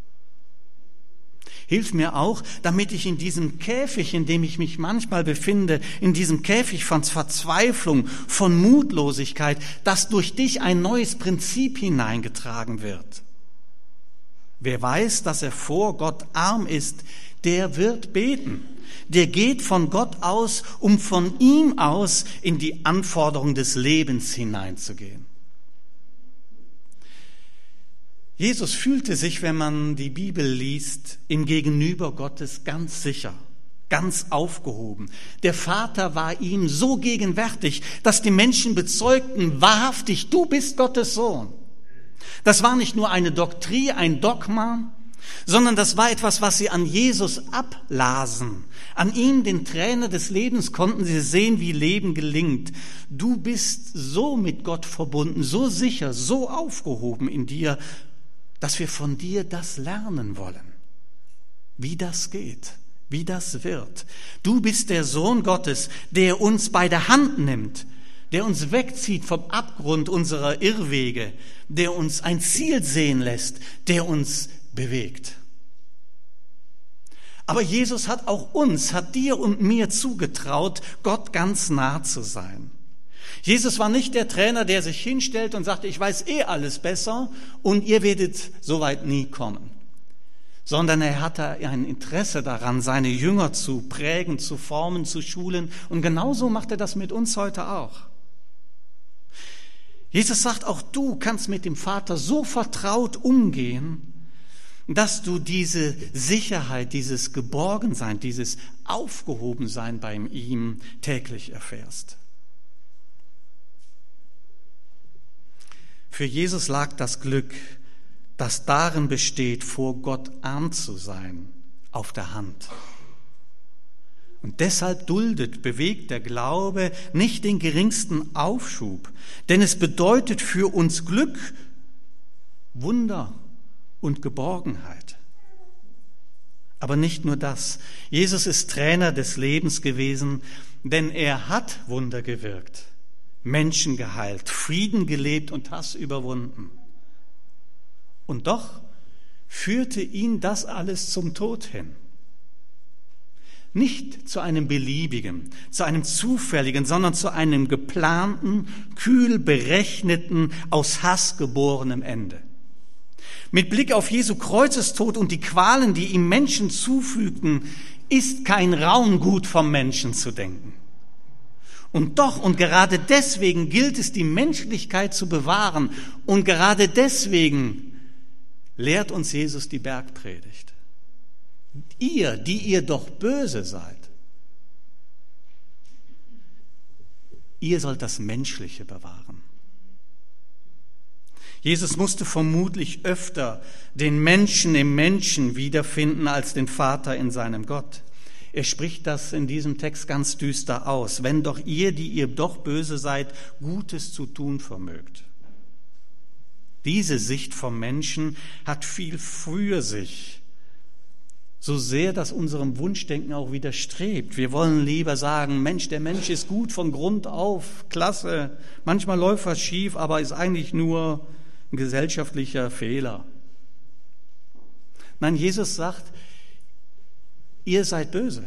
Hilf mir auch, damit ich in diesem Käfig, in dem ich mich manchmal befinde, in diesem Käfig von Verzweiflung, von Mutlosigkeit, dass durch dich ein neues Prinzip hineingetragen wird. Wer weiß, dass er vor Gott arm ist, der wird beten. Der geht von Gott aus, um von ihm aus in die Anforderung des Lebens hineinzugehen. Jesus fühlte sich, wenn man die Bibel liest, im Gegenüber Gottes ganz sicher, ganz aufgehoben. Der Vater war ihm so gegenwärtig, dass die Menschen bezeugten, wahrhaftig, du bist Gottes Sohn. Das war nicht nur eine Doktrin, ein Dogma, sondern das war etwas, was sie an Jesus ablasen. An ihm, den Trainer des Lebens, konnten sie sehen, wie Leben gelingt. Du bist so mit Gott verbunden, so sicher, so aufgehoben in dir, dass wir von dir das lernen wollen, wie das geht, wie das wird. Du bist der Sohn Gottes, der uns bei der Hand nimmt, der uns wegzieht vom Abgrund unserer Irrwege, der uns ein Ziel sehen lässt, der uns bewegt. Aber Jesus hat auch uns, hat dir und mir zugetraut, Gott ganz nah zu sein. Jesus war nicht der Trainer, der sich hinstellt und sagt, ich weiß eh alles besser und ihr werdet so weit nie kommen. Sondern er hatte ein Interesse daran, seine Jünger zu prägen, zu formen, zu schulen. Und genauso macht er das mit uns heute auch. Jesus sagt, auch du kannst mit dem Vater so vertraut umgehen, dass du diese Sicherheit, dieses Geborgensein, dieses Aufgehobensein bei ihm täglich erfährst. Für Jesus lag das Glück, das darin besteht, vor Gott arm zu sein, auf der Hand. Und deshalb duldet, bewegt der Glaube nicht den geringsten Aufschub, denn es bedeutet für uns Glück, Wunder und Geborgenheit. Aber nicht nur das. Jesus ist Trainer des Lebens gewesen, denn er hat Wunder gewirkt, Menschen geheilt, Frieden gelebt und Hass überwunden. Und doch führte ihn das alles zum Tod hin. Nicht zu einem beliebigen, zu einem zufälligen, sondern zu einem geplanten, kühl berechneten, aus Hass geborenem Ende. Mit Blick auf Jesu Kreuzestod und die Qualen, die ihm Menschen zufügten, ist kein Raum gut vom Menschen zu denken. Und doch und gerade deswegen gilt es, die Menschlichkeit zu bewahren. Und gerade deswegen lehrt uns Jesus die Bergpredigt. Ihr, die ihr doch böse seid, ihr sollt das Menschliche bewahren. Jesus musste vermutlich öfter den Menschen im Menschen wiederfinden als den Vater in seinem Gott. Er spricht das in diesem Text ganz düster aus. Wenn doch ihr, die ihr doch böse seid, Gutes zu tun vermögt. Diese Sicht vom Menschen hat viel für sich, so sehr das unserem Wunschdenken auch widerstrebt. Wir wollen lieber sagen, Mensch, der Mensch ist gut von Grund auf, klasse. Manchmal läuft was schief, aber ist eigentlich nur ein gesellschaftlicher Fehler. Nein, Jesus sagt, ihr seid böse.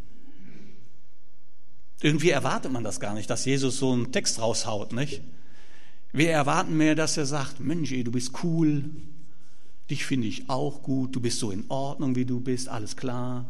Irgendwie erwartet man das gar nicht, dass Jesus so einen Text raushaut, nicht? Wir erwarten mehr, dass er sagt, Mensch, ey, du bist cool, dich finde ich auch gut, du bist so in Ordnung, wie du bist, alles klar.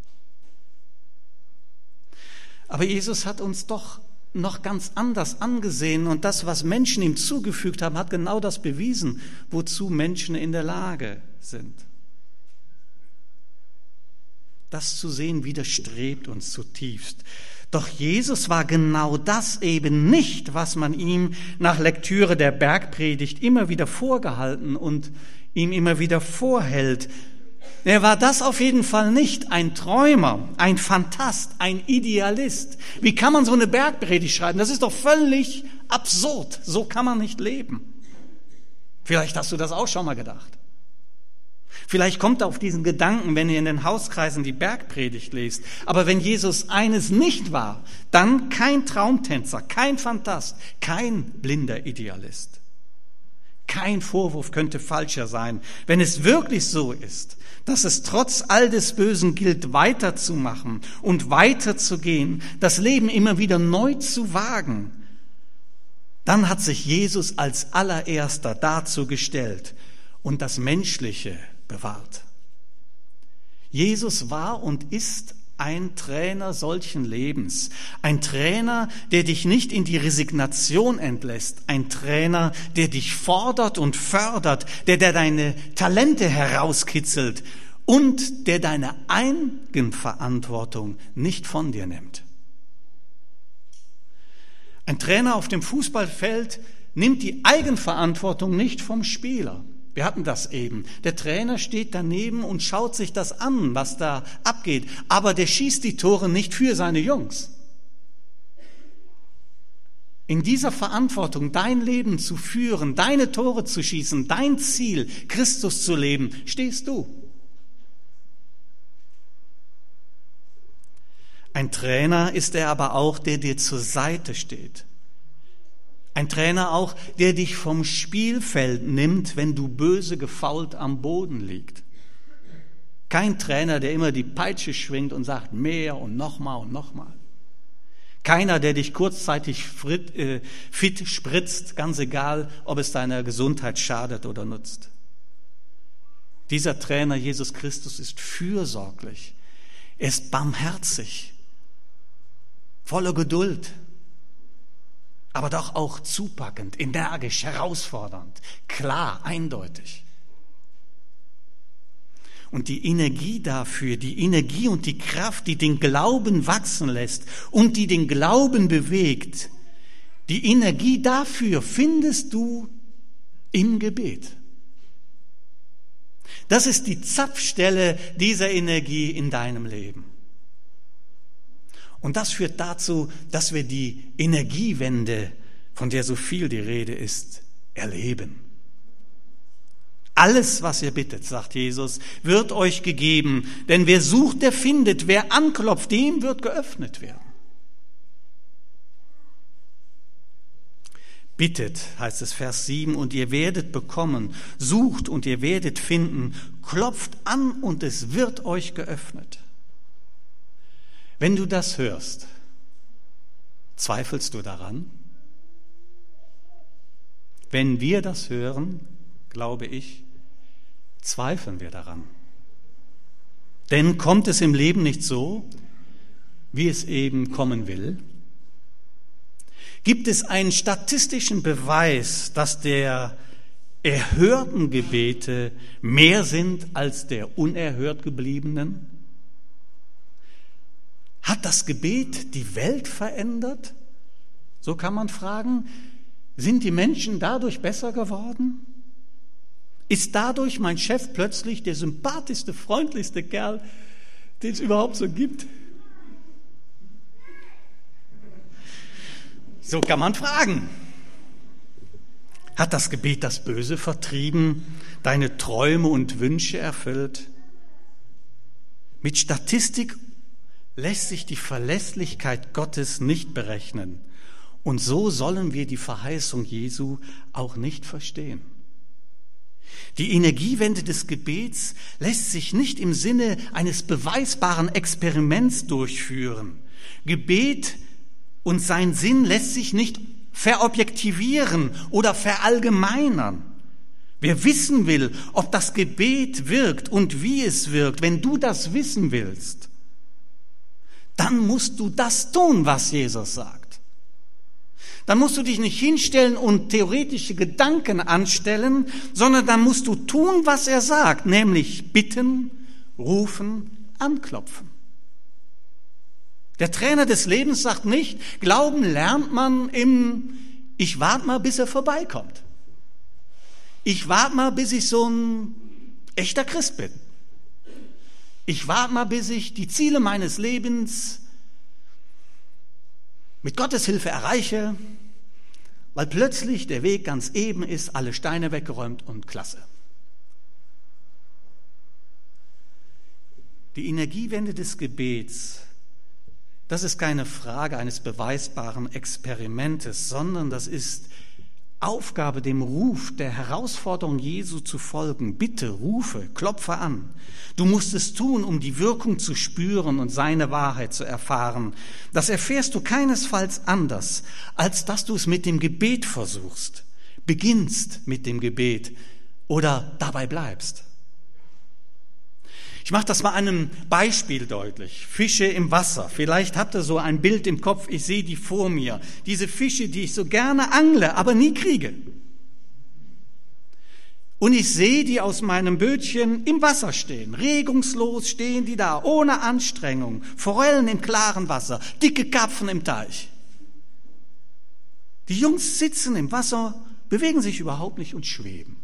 Aber Jesus hat uns doch noch ganz anders angesehen und das, was Menschen ihm zugefügt haben, hat genau das bewiesen, wozu Menschen in der Lage sind. Das zu sehen widerstrebt uns zutiefst. Doch Jesus war genau das eben nicht, was man ihm nach Lektüre der Bergpredigt immer wieder vorgehalten und ihm immer wieder vorhält. Er war das auf jeden Fall nicht, ein Träumer, ein Phantast, ein Idealist. Wie kann man so eine Bergpredigt schreiben? Das ist doch völlig absurd. So kann man nicht leben. Vielleicht hast du das auch schon mal gedacht. Vielleicht kommt er auf diesen Gedanken, wenn ihr in den Hauskreisen die Bergpredigt lest. Aber wenn Jesus eines nicht war, dann kein Traumtänzer, kein Phantast, kein blinder Idealist. Kein Vorwurf könnte falscher sein, wenn es wirklich so ist, dass es trotz all des Bösen gilt, weiterzumachen und weiterzugehen, das Leben immer wieder neu zu wagen. Dann hat sich Jesus als allererster dazu gestellt und das Menschliche bewahrt. Jesus war und ist ein Trainer solchen Lebens, ein Trainer, der dich nicht in die Resignation entlässt, ein Trainer, der dich fordert und fördert, der, der deine Talente herauskitzelt und der deine Eigenverantwortung nicht von dir nimmt. Ein Trainer auf dem Fußballfeld nimmt die Eigenverantwortung nicht vom Spieler. Wir hatten das eben. Der Trainer steht daneben und schaut sich das an, was da abgeht. Aber der schießt die Tore nicht für seine Jungs. In dieser Verantwortung, dein Leben zu führen, deine Tore zu schießen, dein Ziel, Christus zu leben, stehst du. Ein Trainer ist er aber auch, der dir zur Seite steht. Ein Trainer auch, der dich vom Spielfeld nimmt, wenn du böse gefault am Boden liegst. Kein Trainer, der immer die Peitsche schwingt und sagt, mehr und nochmal und nochmal. Keiner, der dich kurzzeitig fit, äh, fit spritzt, ganz egal, ob es deiner Gesundheit schadet oder nutzt. Dieser Trainer, Jesus Christus, ist fürsorglich. Er ist barmherzig, voller Geduld, aber doch auch zupackend, energisch, herausfordernd, klar, eindeutig. Und die Energie dafür, die Energie und die Kraft, die den Glauben wachsen lässt und die den Glauben bewegt, die Energie dafür findest du im Gebet. Das ist die Zapfstelle dieser Energie in deinem Leben. Und das führt dazu, dass wir die Energiewende, von der so viel die Rede ist, erleben. Alles, was ihr bittet, sagt Jesus, wird euch gegeben, denn wer sucht, der findet, wer anklopft, dem wird geöffnet werden. Bittet, heißt es Vers sieben, und ihr werdet bekommen, sucht und ihr werdet finden, klopft an und es wird euch geöffnet. Wenn du das hörst, zweifelst du daran? Wenn wir das hören, glaube ich, zweifeln wir daran. Denn kommt es im Leben nicht so, wie es eben kommen will? Gibt es einen statistischen Beweis, dass der erhörten Gebete mehr sind als der unerhört gebliebenen? Hat das Gebet die Welt verändert? So kann man fragen. Sind die Menschen dadurch besser geworden? Ist dadurch mein Chef plötzlich der sympathischste, freundlichste Kerl, den es überhaupt so gibt? So kann man fragen. Hat das Gebet das Böse vertrieben, deine Träume und Wünsche erfüllt? Mit Statistik lässt sich die Verlässlichkeit Gottes nicht berechnen. Und so sollen wir die Verheißung Jesu auch nicht verstehen. Die Energiewende des Gebets lässt sich nicht im Sinne eines beweisbaren Experiments durchführen. Gebet und sein Sinn lässt sich nicht verobjektivieren oder verallgemeinern. Wer wissen will, ob das Gebet wirkt und wie es wirkt, wenn du das wissen willst, dann musst du das tun, was Jesus sagt. Dann musst du dich nicht hinstellen und theoretische Gedanken anstellen, sondern dann musst du tun, was er sagt, nämlich bitten, rufen, anklopfen. Der Trainer des Lebens sagt nicht, Glauben lernt man im, ich warte mal, bis er vorbeikommt. Ich warte mal, bis ich so ein echter Christ bin. Ich warte mal, bis ich die Ziele meines Lebens mit Gottes Hilfe erreiche, weil plötzlich der Weg ganz eben ist, alle Steine weggeräumt und klasse. Die Energiewende des Gebets, das ist keine Frage eines beweisbaren Experimentes, sondern das ist Aufgabe, dem Ruf der Herausforderung Jesu zu folgen. Bitte, rufe, klopfe an. Du musst es tun, um die Wirkung zu spüren und seine Wahrheit zu erfahren. Das erfährst du keinesfalls anders, als dass du es mit dem Gebet versuchst, beginnst mit dem Gebet oder dabei bleibst. Ich mache das mal an einem Beispiel deutlich. Fische im Wasser. Vielleicht habt ihr so ein Bild im Kopf, ich sehe die vor mir. Diese Fische, die ich so gerne angle, aber nie kriege. Und ich sehe die aus meinem Bötchen im Wasser stehen. Regungslos stehen die da, ohne Anstrengung. Forellen im klaren Wasser, dicke Karpfen im Teich. Die Jungs sitzen im Wasser, bewegen sich überhaupt nicht und schweben.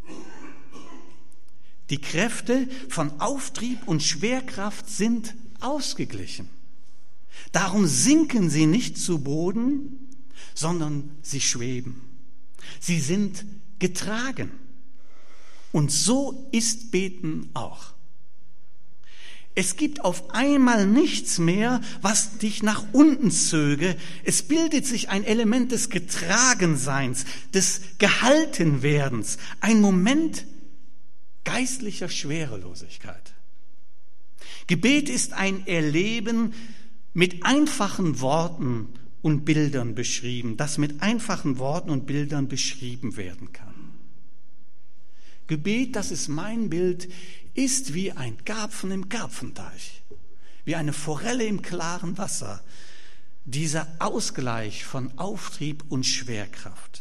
Die Kräfte von Auftrieb und Schwerkraft sind ausgeglichen. Darum sinken sie nicht zu Boden, sondern sie schweben. Sie sind getragen. Und so ist Beten auch. Es gibt auf einmal nichts mehr, was dich nach unten zöge. Es bildet sich ein Element des Getragenseins, des Gehaltenwerdens, ein Moment geistlicher Schwerelosigkeit. Gebet ist ein Erleben mit einfachen Worten und Bildern beschrieben, das mit einfachen Worten und Bildern beschrieben werden kann. Gebet, das ist mein Bild, ist wie ein Karpfen im Karpfenteich, wie eine Forelle im klaren Wasser, dieser Ausgleich von Auftrieb und Schwerkraft.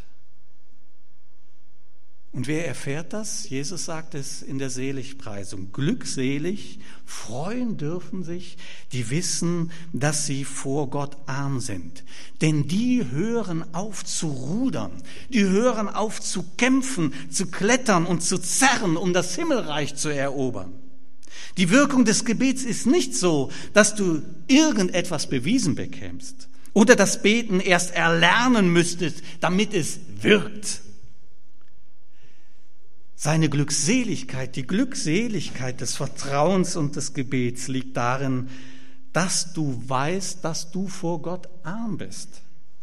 Und wer erfährt das? Jesus sagt es in der Seligpreisung. Glückselig, freuen dürfen sich, die wissen, dass sie vor Gott arm sind. Denn die hören auf zu rudern, die hören auf zu kämpfen, zu klettern und zu zerren, um das Himmelreich zu erobern. Die Wirkung des Gebets ist nicht so, dass du irgendetwas bewiesen bekämst oder das Beten erst erlernen müsstest, damit es wirkt. Seine Glückseligkeit, die Glückseligkeit des Vertrauens und des Gebets liegt darin, dass du weißt, dass du vor Gott arm bist.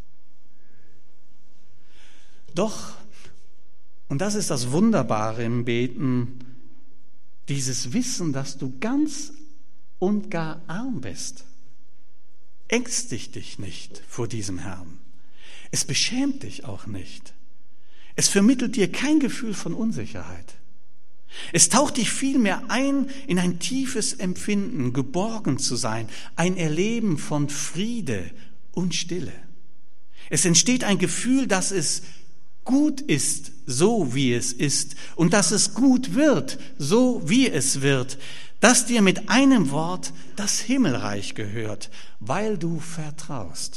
Doch, und das ist das Wunderbare im Beten, dieses Wissen, dass du ganz und gar arm bist, ängstigt dich nicht vor diesem Herrn. Es beschämt dich auch nicht. Es vermittelt dir kein Gefühl von Unsicherheit. Es taucht dich vielmehr ein in ein tiefes Empfinden, geborgen zu sein, ein Erleben von Friede und Stille. Es entsteht ein Gefühl, dass es gut ist, so wie es ist, und dass es gut wird, so wie es wird, dass dir mit einem Wort das Himmelreich gehört, weil du vertraust.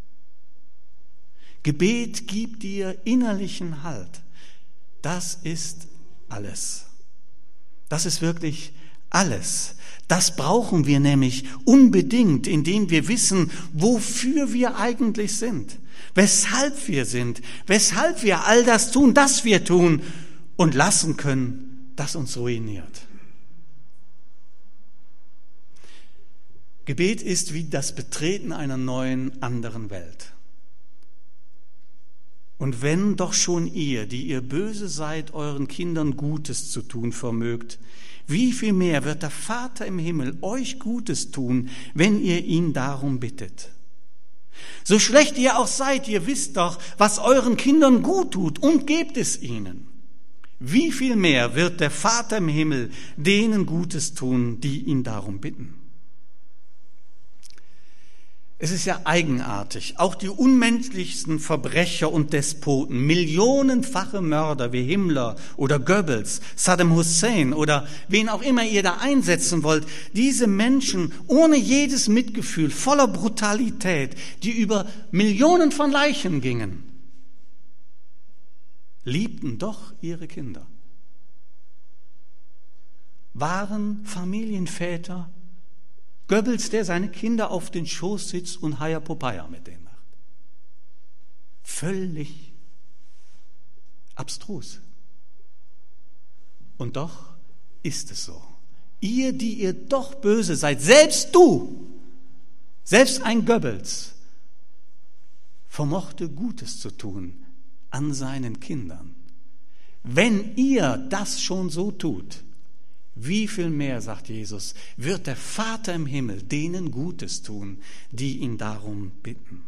Gebet gibt dir innerlichen Halt. Das ist alles. Das ist wirklich alles. Das brauchen wir nämlich unbedingt, indem wir wissen, wofür wir eigentlich sind, weshalb wir sind, weshalb wir all das tun, das wir tun und lassen können, das uns ruiniert. Gebet ist wie das Betreten einer neuen, anderen Welt. Und wenn doch schon ihr, die ihr böse seid, euren Kindern Gutes zu tun vermögt, wie viel mehr wird der Vater im Himmel euch Gutes tun, wenn ihr ihn darum bittet? So schlecht ihr auch seid, ihr wisst doch, was euren Kindern gut tut und gebt es ihnen. Wie viel mehr wird der Vater im Himmel denen Gutes tun, die ihn darum bitten? Es ist ja eigenartig. Auch die unmenschlichsten Verbrecher und Despoten, millionenfache Mörder wie Himmler oder Goebbels, Saddam Hussein oder wen auch immer ihr da einsetzen wollt, diese Menschen ohne jedes Mitgefühl, voller Brutalität, die über Millionen von Leichen gingen, liebten doch ihre Kinder, waren Familienväter. Goebbels, der seine Kinder auf den Schoß sitzt und Haya Popeye mit denen macht. Völlig abstrus. Und doch ist es so. Ihr, die ihr doch böse seid, selbst du, selbst ein Goebbels, vermochte Gutes zu tun an seinen Kindern. Wenn ihr das schon so tut, wie viel mehr, sagt Jesus, wird der Vater im Himmel denen Gutes tun, die ihn darum bitten.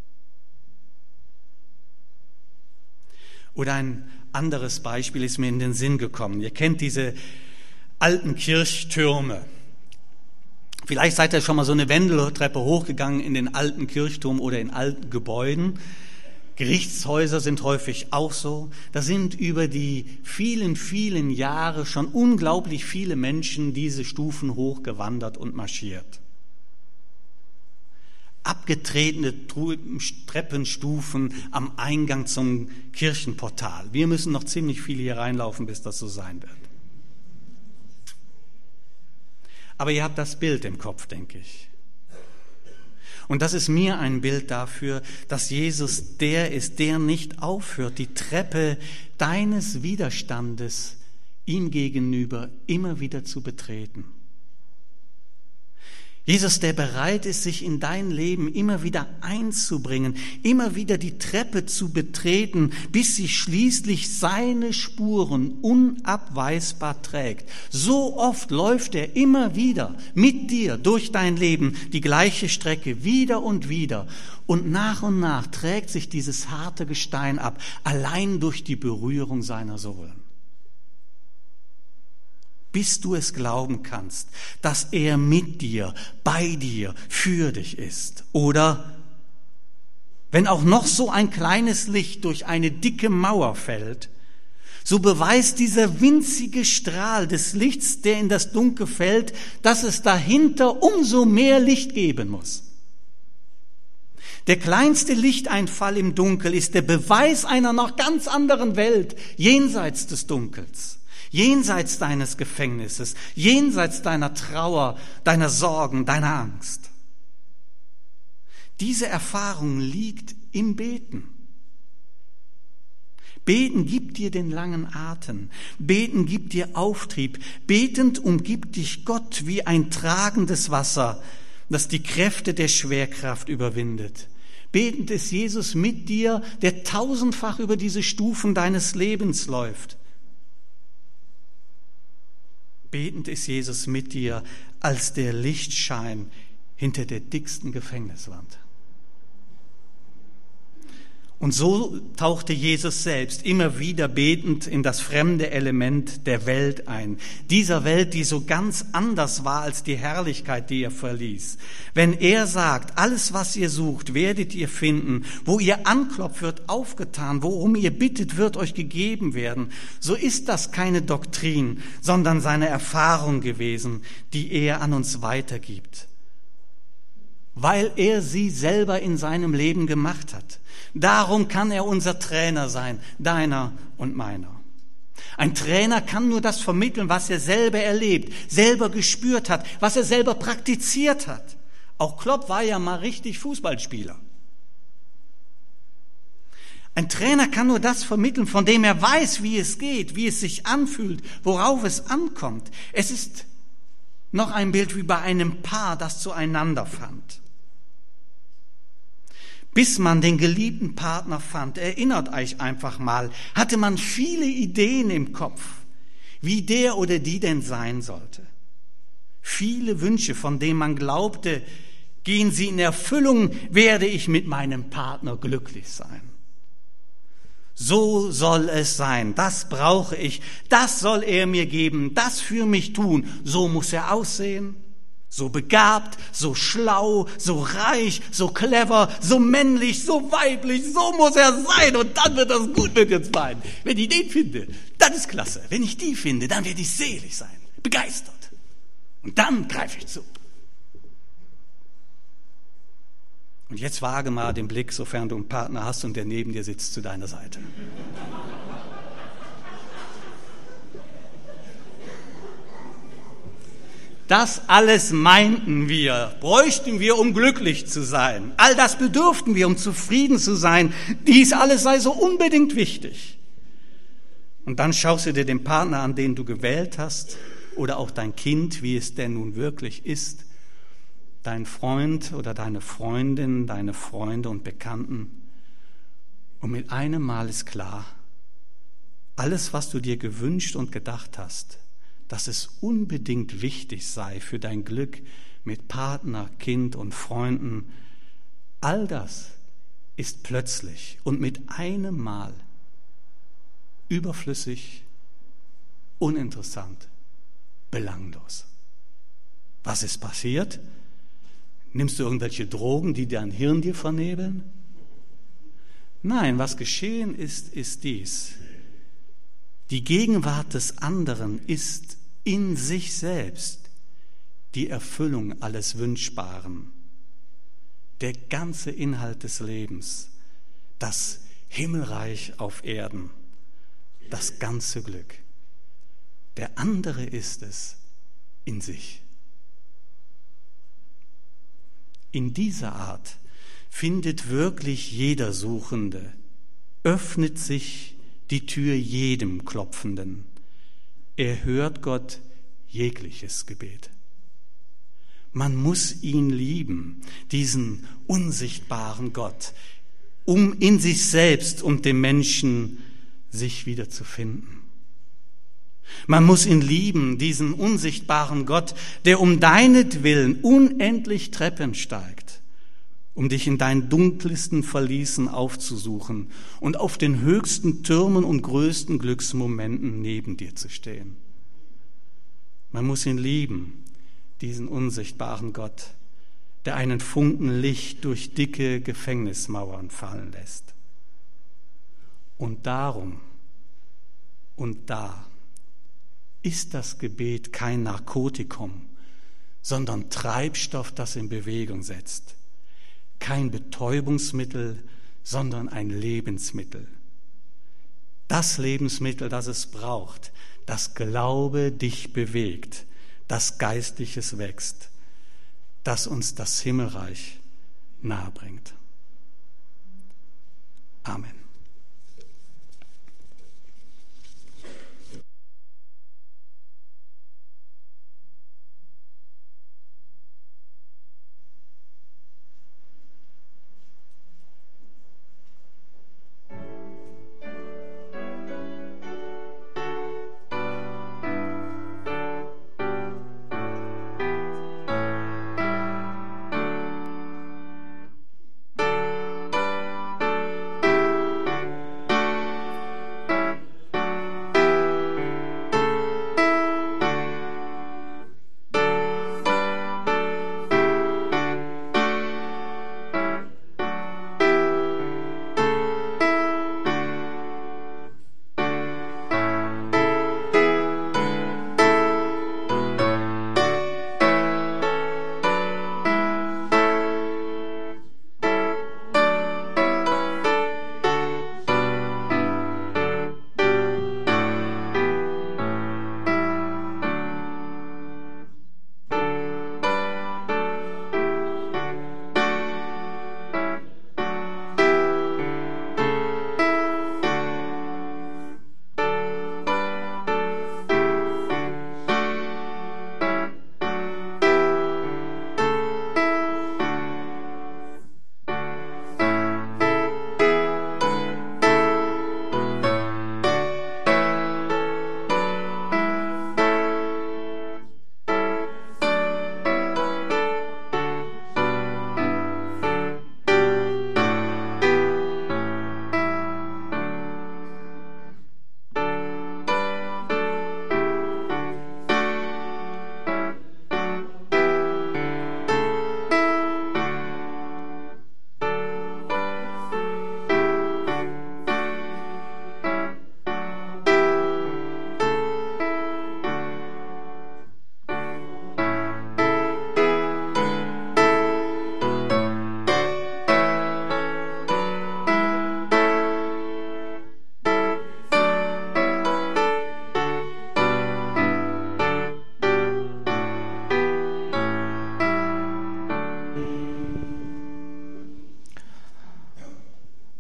Oder ein anderes Beispiel ist mir in den Sinn gekommen. Ihr kennt diese alten Kirchtürme. Vielleicht seid ihr schon mal so eine Wendeltreppe hochgegangen in den alten Kirchturm oder in alten Gebäuden. Gerichtshäuser sind häufig auch so. Da sind über die vielen, vielen Jahre schon unglaublich viele Menschen diese Stufen hochgewandert und marschiert. Abgetretene Treppenstufen am Eingang zum Kirchenportal. Wir müssen noch ziemlich viele hier reinlaufen, bis das so sein wird. Aber ihr habt das Bild im Kopf, denke ich. Und das ist mir ein Bild dafür, dass Jesus der ist, der nicht aufhört, die Treppe deines Widerstandes ihm gegenüber immer wieder zu betreten. Jesus, der bereit ist, sich in dein Leben immer wieder einzubringen, immer wieder die Treppe zu betreten, bis sie schließlich seine Spuren unabweisbar trägt. So oft läuft er immer wieder mit dir durch dein Leben die gleiche Strecke wieder und wieder. Und nach und nach trägt sich dieses harte Gestein ab, allein durch die Berührung seiner Sohlen. Bis du es glauben kannst, dass er mit dir, bei dir, für dich ist. Oder wenn auch noch so ein kleines Licht durch eine dicke Mauer fällt, so beweist dieser winzige Strahl des Lichts, der in das Dunkel fällt, dass es dahinter umso mehr Licht geben muss. Der kleinste Lichteinfall im Dunkel ist der Beweis einer noch ganz anderen Welt, jenseits des Dunkels. Jenseits deines Gefängnisses, jenseits deiner Trauer, deiner Sorgen, deiner Angst. Diese Erfahrung liegt im Beten. Beten gibt dir den langen Atem. Beten gibt dir Auftrieb. Betend umgibt dich Gott wie ein tragendes Wasser, das die Kräfte der Schwerkraft überwindet. Betend ist Jesus mit dir, der tausendfach über diese Stufen deines Lebens läuft. Betend ist Jesus mit dir als der Lichtschein hinter der dicksten Gefängniswand. Und so tauchte Jesus selbst immer wieder betend in das fremde Element der Welt ein. Dieser Welt, die so ganz anders war als die Herrlichkeit, die er verließ. Wenn er sagt, alles was ihr sucht, werdet ihr finden. Wo ihr anklopft, wird aufgetan. Worum ihr bittet, wird euch gegeben werden. So ist das keine Doktrin, sondern seine Erfahrung gewesen, die er an uns weitergibt. Weil er sie selber in seinem Leben gemacht hat. Darum kann er unser Trainer sein, deiner und meiner. Ein Trainer kann nur das vermitteln, was er selber erlebt, selber gespürt hat, was er selber praktiziert hat. Auch Klopp war ja mal richtig Fußballspieler. Ein Trainer kann nur das vermitteln, von dem er weiß, wie es geht, wie es sich anfühlt, worauf es ankommt. Es ist noch ein Bild wie bei einem Paar, das zueinander fand. Bis man den geliebten Partner fand, erinnert euch einfach mal, hatte man viele Ideen im Kopf, wie der oder die denn sein sollte. Viele Wünsche, von denen man glaubte, gehen sie in Erfüllung, werde ich mit meinem Partner glücklich sein. So soll es sein, das brauche ich, das soll er mir geben, das für mich tun, so muss er aussehen, So begabt, so schlau, so reich, so clever, so männlich, so weiblich, so muss er sein und dann wird das gut mit uns beiden. Wenn ich den finde, dann ist klasse. Wenn ich die finde, dann werde ich selig sein, begeistert. Und dann greife ich zu. Und jetzt wage mal den Blick, sofern du einen Partner hast und der neben dir sitzt, zu deiner Seite. Das alles meinten wir, bräuchten wir, um glücklich zu sein. All das bedürften wir, um zufrieden zu sein. Dies alles sei so unbedingt wichtig. Und dann schaust du dir den Partner an, den du gewählt hast, oder auch dein Kind, wie es denn nun wirklich ist, dein Freund oder deine Freundin, deine Freunde und Bekannten. Und mit einem Mal ist klar, alles, was du dir gewünscht und gedacht hast, dass es unbedingt wichtig sei für dein Glück mit Partner, Kind und Freunden, all das ist plötzlich und mit einem Mal überflüssig, uninteressant, belanglos. Was ist passiert? Nimmst du irgendwelche Drogen, die dein Hirn dir vernebeln? Nein, was geschehen ist, ist dies. Die Gegenwart des anderen ist in sich selbst die Erfüllung alles Wünschbaren, der ganze Inhalt des Lebens, das Himmelreich auf Erden, das ganze Glück. Der andere ist es in sich. In dieser Art findet wirklich jeder Suchende, öffnet sich die Tür jedem Klopfenden. Er hört Gott jegliches Gebet. Man muss ihn lieben, diesen unsichtbaren Gott, um in sich selbst und dem Menschen sich wieder zu finden. Man muss ihn lieben, diesen unsichtbaren Gott, der um deinetwillen unendlich Treppen steigt, um dich in deinen dunkelsten Verließen aufzusuchen und auf den höchsten Türmen und größten Glücksmomenten neben dir zu stehen. Man muss ihn lieben, diesen unsichtbaren Gott, der einen Funken Licht durch dicke Gefängnismauern fallen lässt. Und darum und da ist das Gebet kein Narkotikum, sondern Treibstoff, das in Bewegung setzt. Kein Betäubungsmittel, sondern ein Lebensmittel. Das Lebensmittel, das es braucht, das Glaube dich bewegt, das Geistliches wächst, das uns das Himmelreich nahebringt. Amen.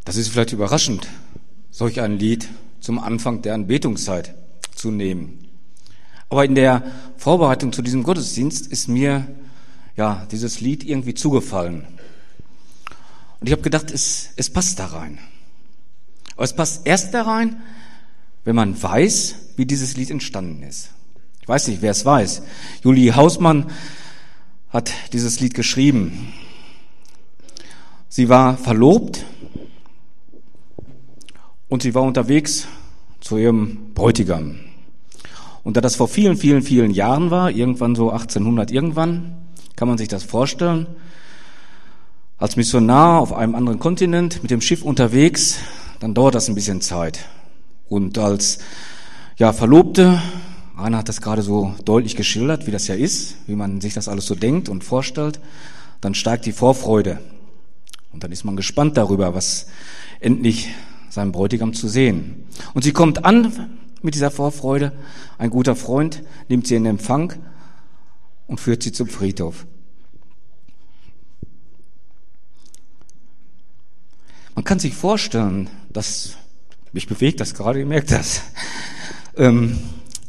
Das ist vielleicht überraschend, solch ein Lied zum Anfang der Anbetungszeit zu nehmen. Aber in der Vorbereitung zu diesem Gottesdienst ist mir ja dieses Lied irgendwie zugefallen. Und ich habe gedacht, es, es passt da rein. Aber es passt erst da rein, wenn man weiß, wie dieses Lied entstanden ist. Ich weiß nicht, wer es weiß. Julie Hausmann hat dieses Lied geschrieben. Sie war verlobt und sie war unterwegs zu ihrem Bräutigam. Und da das vor vielen, vielen, vielen Jahren war, irgendwann so achtzehnhundert irgendwann, kann man sich das vorstellen, als Missionar auf einem anderen Kontinent mit dem Schiff unterwegs, dann dauert das ein bisschen Zeit. Und als ja Verlobte, Rainer hat das gerade so deutlich geschildert, wie das ja ist, wie man sich das alles so denkt und vorstellt, dann steigt die Vorfreude. Und dann ist man gespannt darüber, was endlich seinem Bräutigam zu sehen. Und sie kommt an mit dieser Vorfreude. Ein guter Freund nimmt sie in Empfang und führt sie zum Friedhof. Man kann sich vorstellen, dass, mich bewegt das gerade, ihr merkt das, ähm,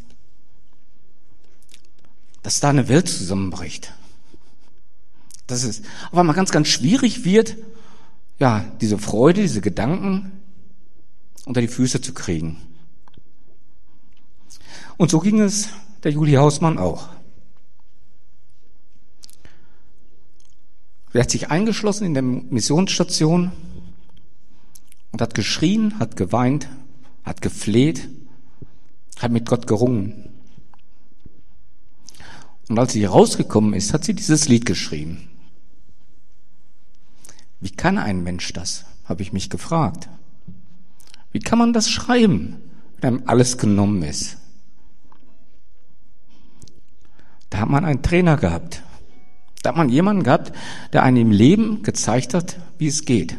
dass da eine Welt zusammenbricht. Dass es auf einmal ganz, ganz schwierig wird, ja, diese Freude, diese Gedanken unter die Füße zu kriegen. Und so ging es der Julie Hausmann auch. Sie hat sich eingeschlossen in der Missionsstation und hat geschrien, hat geweint, hat gefleht, hat mit Gott gerungen. Und als sie rausgekommen ist, hat sie dieses Lied geschrieben. Wie kann ein Mensch das, habe ich mich gefragt. Wie kann man das schreiben, wenn einem alles genommen ist? Da hat man einen Trainer gehabt. Da hat man jemanden gehabt, der einem im Leben gezeigt hat, wie es geht.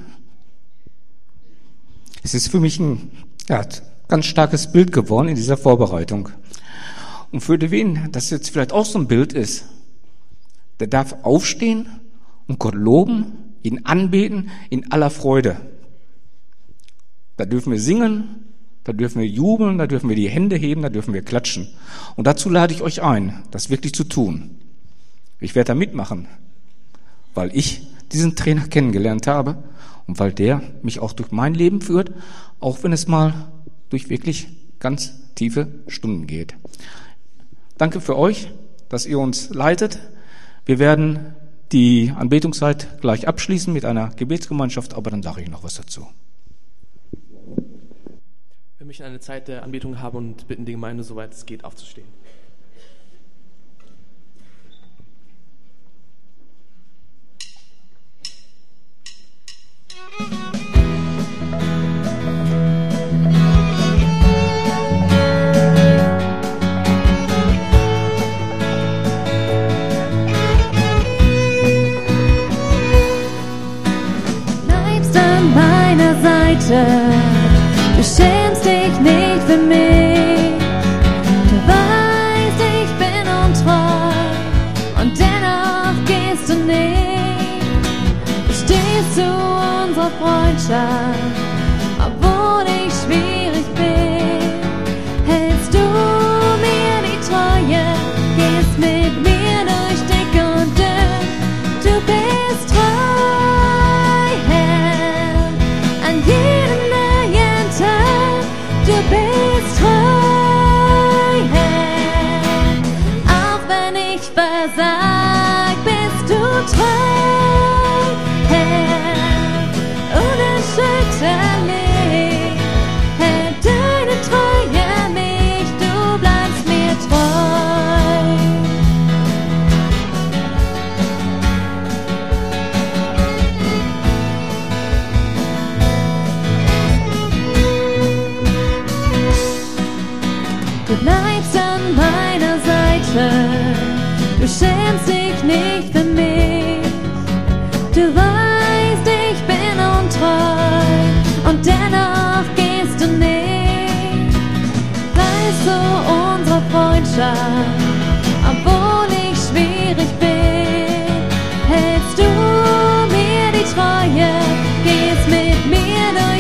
Es ist für mich ein ja, ganz starkes Bild geworden in dieser Vorbereitung. Und für wen das jetzt vielleicht auch so ein Bild ist, der darf aufstehen und Gott loben, ihn anbeten in aller Freude. Da dürfen wir singen, da dürfen wir jubeln, da dürfen wir die Hände heben, da dürfen wir klatschen. Und dazu lade ich euch ein, das wirklich zu tun. Ich werde da mitmachen, weil ich diesen Trainer kennengelernt habe und weil der mich auch durch mein Leben führt, auch wenn es mal durch wirklich ganz tiefe Stunden geht. Danke für euch, dass ihr uns leitet. Wir werden die Anbetungszeit gleich abschließen mit einer Gebetsgemeinschaft, aber dann sage ich noch was dazu. Wir möchten eine Zeit der Anbetung haben und bitten die Gemeinde, soweit es geht, aufzustehen. Bleibst an meiner Seite. Du schämst dich nicht für mich, du weißt, ich bin untreu und dennoch gehst du nicht. Du stehst zu unserer Freundschaft, obwohl ich schwierig bin. Hältst du mir die Treue, gehst mit mir durch dick und dünn. Du bist treu, Herr, an jedem Du bist treu, Herr, auch wenn ich versag, bist du treu, Herr, unerschütterlich, Herr, deine Treue mich, du bleibst mir treu. Du bleibst an meiner Seite, du schämst dich nicht für mich. Du weißt, ich bin untreu und dennoch gehst du nicht. Weißt du unsere Freundschaft, obwohl ich schwierig bin, hältst du mir die Treue, gehst mit mir durch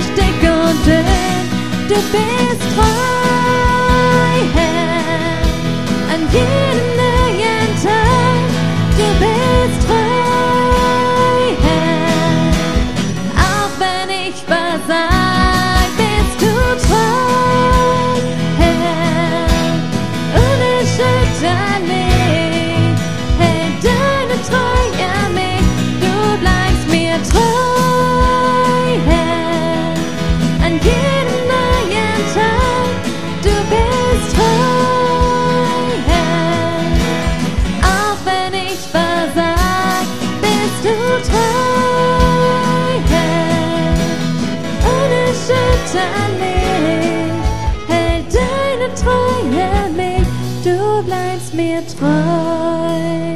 bist treu, Herr, an jedem neuen Tag. Du bist treu, Herr, auch wenn ich versag, bist du treu, Herr, unerschütterlich, hält deine Treue an mich, du bleibst mir treu, Herr, an jedem neuen Tag, du bist treu, Herr, auch wenn ich versag, bist du treu, Herr, unerschütterlich, hält deine Treue an mich, du bleibst mir treu.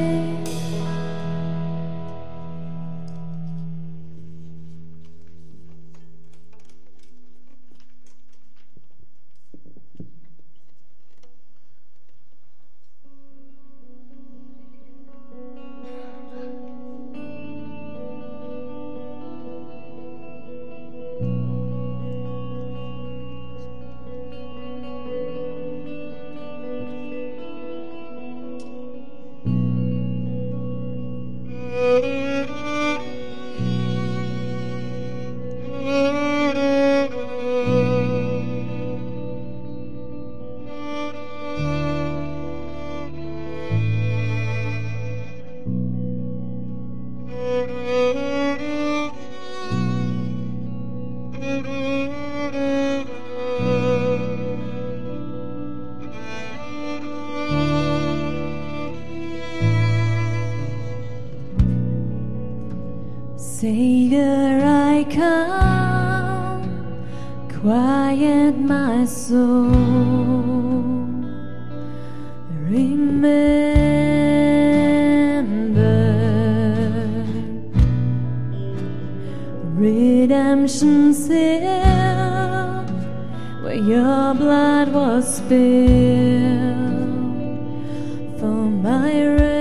Savior, I come, quiet my soul. Remember, redemption's here, where your blood was spilled for my ransom.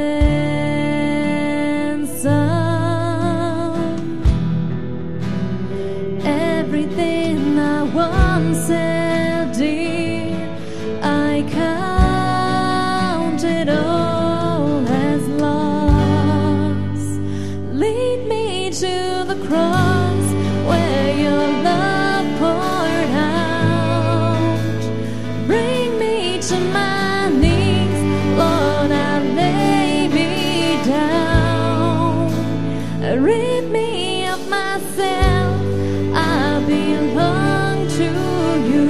Everything I once held dear, I count it all as loss. Lead me to the cross where your love poured out. Bring me to my knees, Lord, I lay me down. Rid me of myself, I belong to you.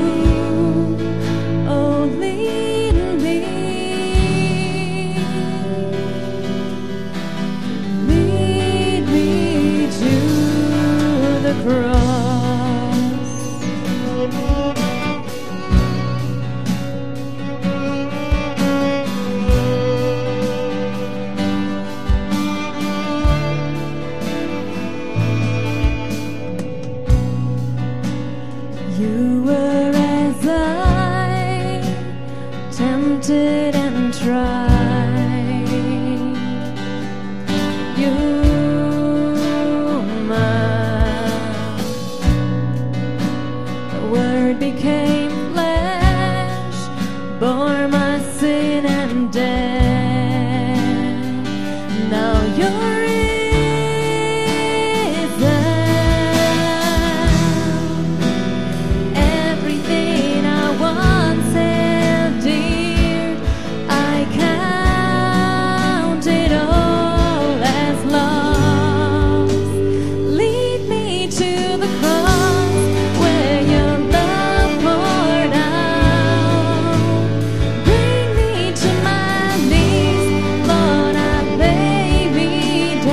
Oh, lead me, lead me to the cross. You were as I, tempted and tried. You, the Word became flesh, bore my sin and death. Now you're everything I once held dear, I count it all as loss. Lead me to the cross where your love poured out. Bring me to my knees, Lord, I lay me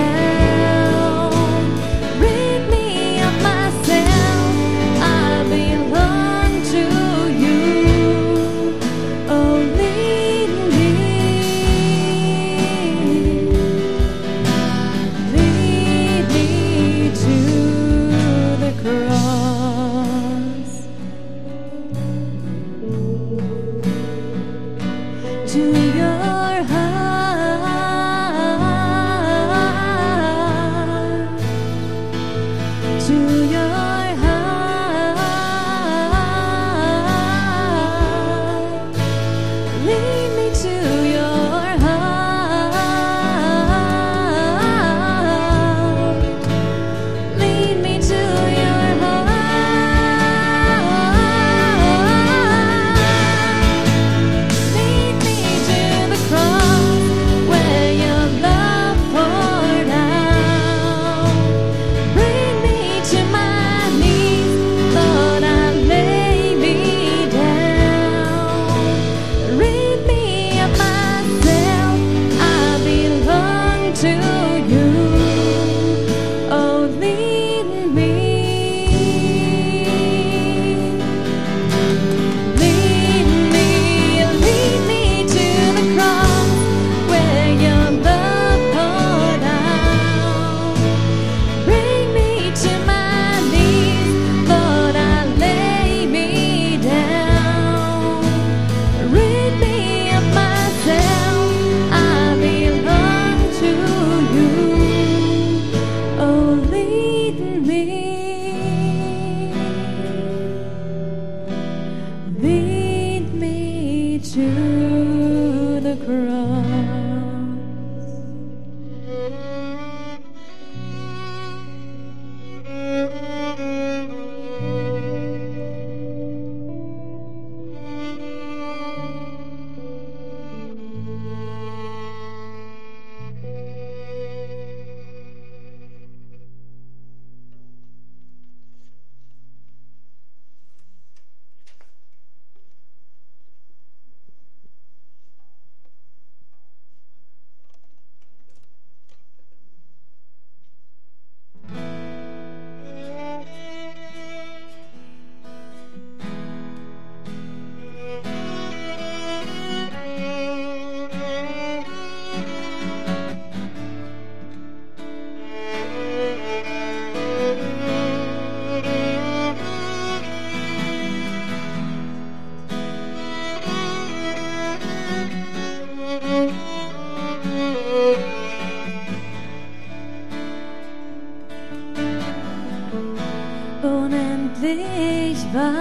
unendlich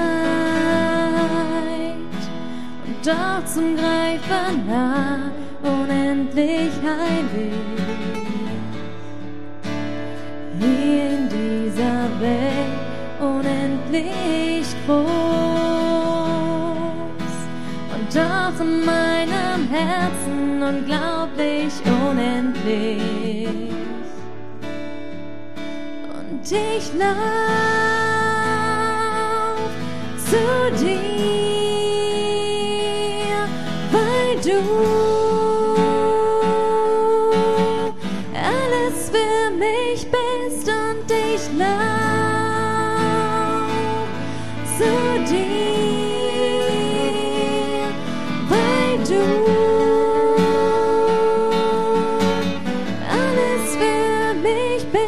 weit und doch zum Greifen nah, unendlich heilig. Hier in dieser Welt unendlich groß und doch in meinem Herzen unglaublich unendlich. Und ich lauf zu dir, weil du alles für mich bist, und ich lauf zu dir, weil du alles für mich bist.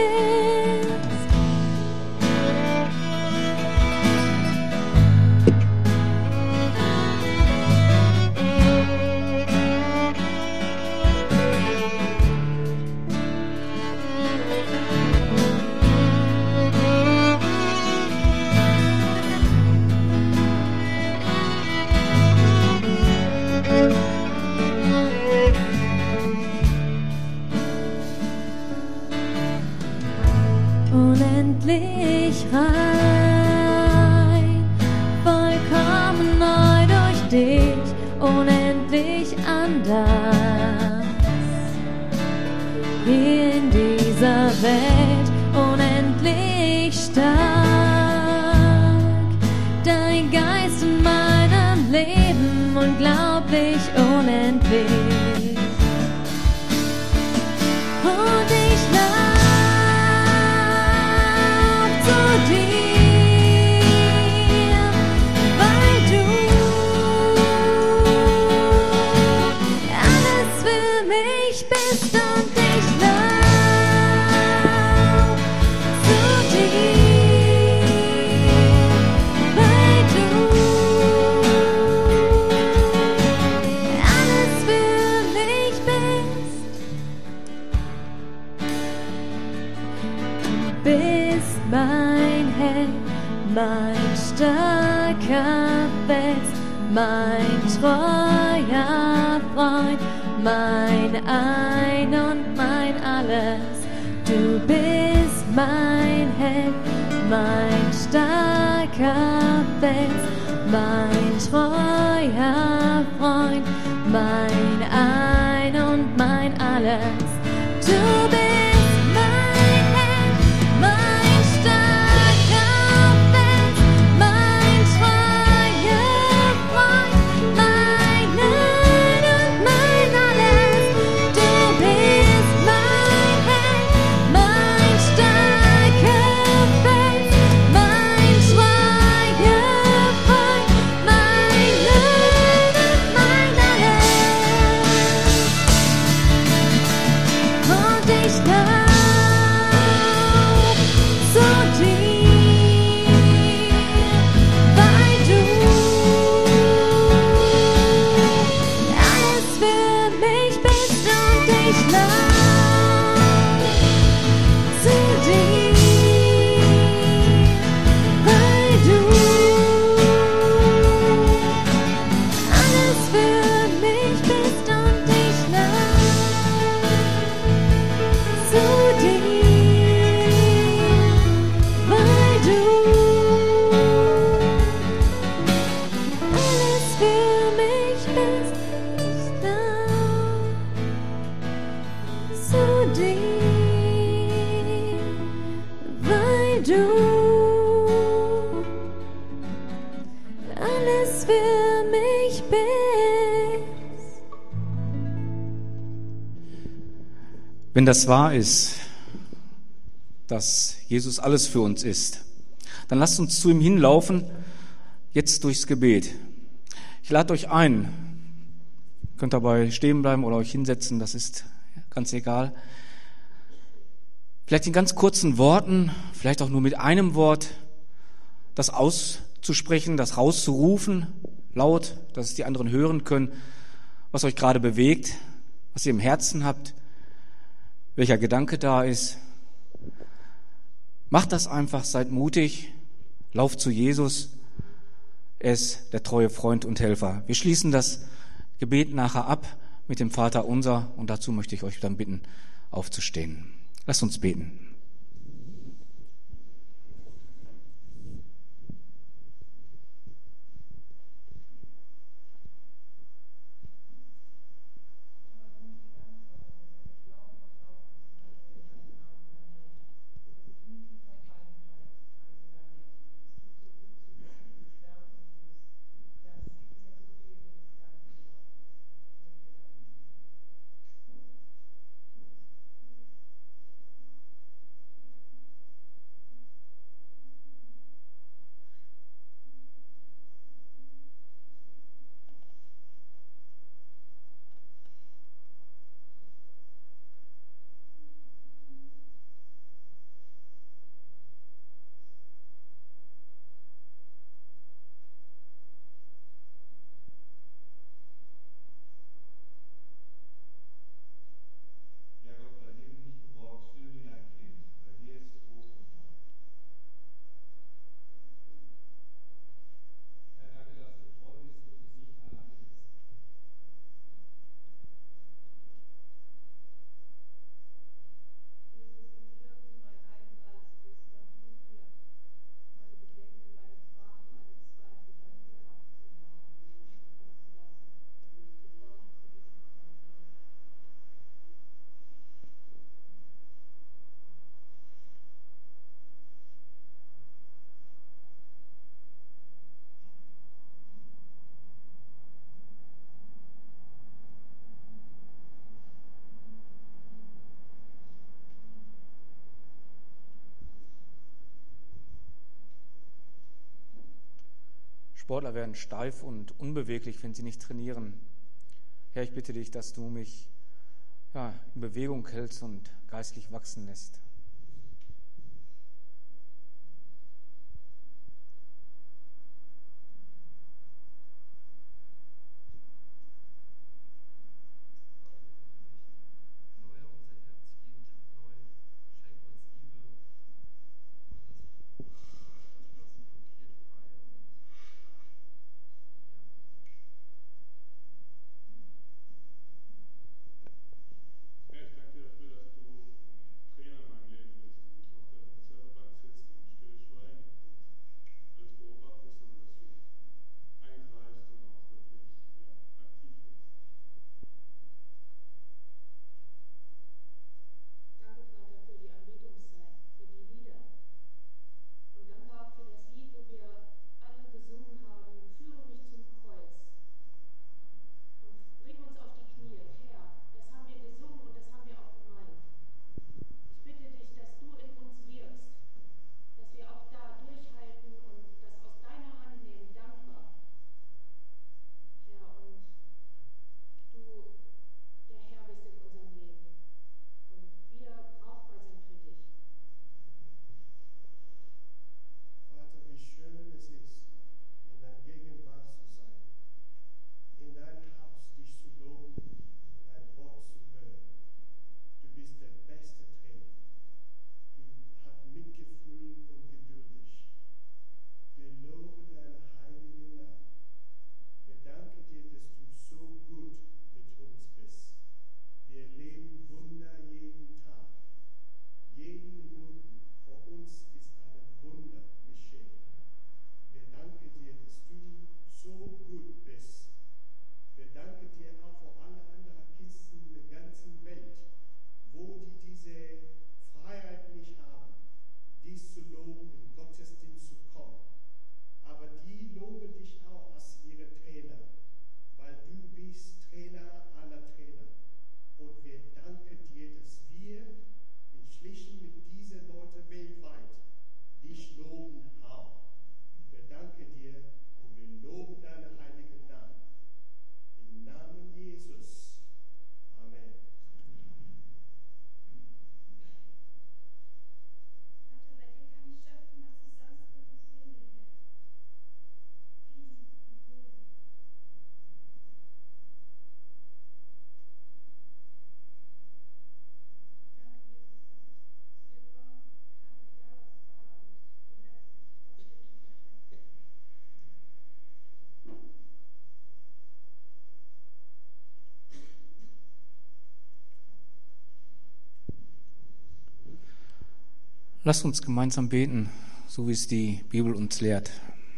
Unendlich rein, vollkommen neu durch dich, unendlich anders. Hier in dieser Welt unendlich stark, dein Geist in meinem Leben unglaublich unendlich. Und ich lauf zu dir, weil du alles für mich bist, und ich lauf zu dir, weil du alles für mich bist. Du bist mein Held, mein starker Fels, mein treuer Freund, mein Ein und mein Alles. Du bist mein Held, mein starker Fels, mein treuer Freund, mein Ein und mein Alles. Du bist mein Held, mein starker Fels, mein treuer Freund, mein Ein und mein Alles. Du bist mein Held, mein starker Fels, mein treuer Freund, mein Ein und mein Alles. Und ich lauf zu dir, weil du alles für mich bist, und ich lauf zu dir, weil du alles für mich bist, und ich lauf zu dir, weil du alles für mich bist. Ich lauf zu dir, weil du alles für mich bist. Wenn das wahr ist, dass Jesus alles für uns ist, dann lasst uns zu ihm hinlaufen, jetzt durchs Gebet. Ich lade euch ein, könnt dabei stehen bleiben oder euch hinsetzen, das ist ganz egal. Vielleicht in ganz kurzen Worten, vielleicht auch nur mit einem Wort, das auszusprechen, das rauszurufen, laut, dass es die anderen hören können, was euch gerade bewegt, was ihr im Herzen habt, welcher Gedanke da ist. Macht das einfach, seid mutig, Lauf zu Jesus. Er ist der treue Freund und Helfer. Wir schließen das Gebet nachher ab mit dem Vater unser und dazu möchte ich euch dann bitten, aufzustehen. Lasst uns beten. Sportler werden steif und unbeweglich, wenn sie nicht trainieren. Herr, ich bitte dich, dass du mich ja, in Bewegung hältst und geistlich wachsen lässt. Trainer in meinem Lasst uns gemeinsam beten, so wie es die Bibel uns lehrt.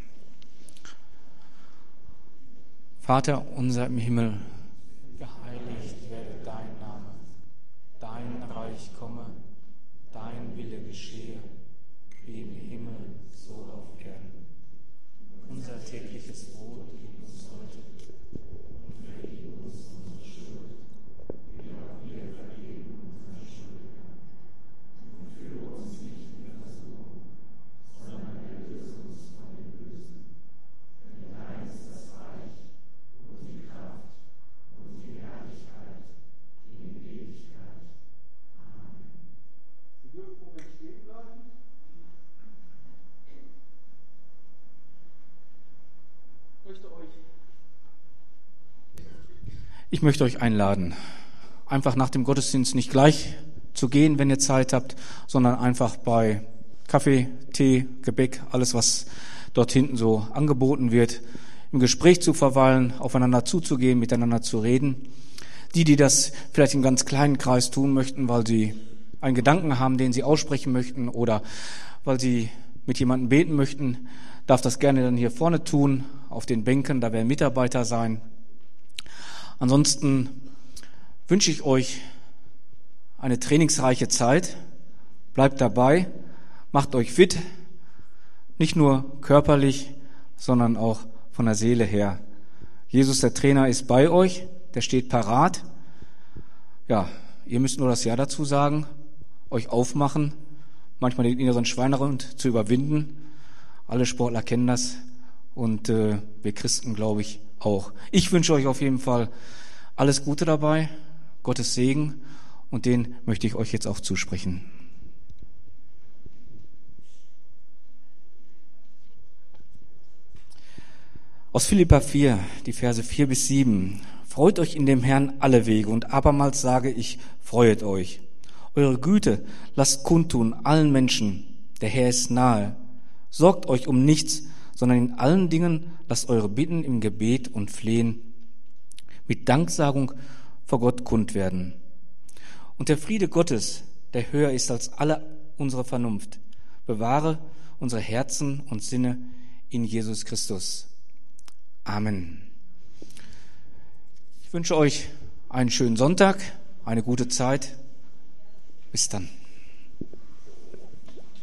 Vater unser im Himmel, geheiligt werde dein Name, dein Reich komme, dein Wille geschehe, wie im Himmel, so auf Erden. Unser tägliches Brot gib uns heute und vergib uns unsere Schuld, wie auch wir vergeben unseren Schuldigern. Und führe uns nicht in Versuchung, sondern erlöse uns von dem Bösen. Denn dein ist das Reich und die Kraft und die Herrlichkeit in Ewigkeit. Amen. Sie dürfen ruhig stehen bleiben. Ich möchte euch einladen, einfach nach dem Gottesdienst nicht gleich zu gehen, wenn ihr Zeit habt, sondern einfach bei Kaffee, Tee, Gebäck, alles, was dort hinten so angeboten wird, im Gespräch zu verweilen, aufeinander zuzugehen, miteinander zu reden. Die, die das vielleicht im ganz kleinen Kreis tun möchten, weil sie einen Gedanken haben, den sie aussprechen möchten oder weil sie mit jemandem beten möchten, darf das gerne dann hier vorne tun, auf den Bänken, da werden Mitarbeiter sein. Ansonsten wünsche ich euch eine trainingsreiche Zeit. Bleibt dabei, macht euch fit, nicht nur körperlich, sondern auch von der Seele her. Jesus, der Trainer, ist bei euch, der steht parat. Ja, ihr müsst nur das Ja dazu sagen, euch aufmachen, manchmal den inneren Schweinehund zu überwinden. Alle Sportler kennen das und äh, wir Christen, glaube ich, auch. Ich wünsche euch auf jeden Fall alles Gute dabei, Gottes Segen, und den möchte ich euch jetzt auch zusprechen. Aus Philipper vier, die Verse vier bis sieben. Freut euch in dem Herrn alle Wege, und abermals sage ich, freuet euch. Eure Güte lasst kundtun allen Menschen, der Herr ist nahe. Sorgt euch um nichts, sondern in allen Dingen lasst eure Bitten im Gebet und Flehen mit Danksagung vor Gott kund werden. Und der Friede Gottes, der höher ist als alle unsere Vernunft, bewahre unsere Herzen und Sinne in Jesus Christus. Amen. Ich wünsche euch einen schönen Sonntag, eine gute Zeit. Bis dann.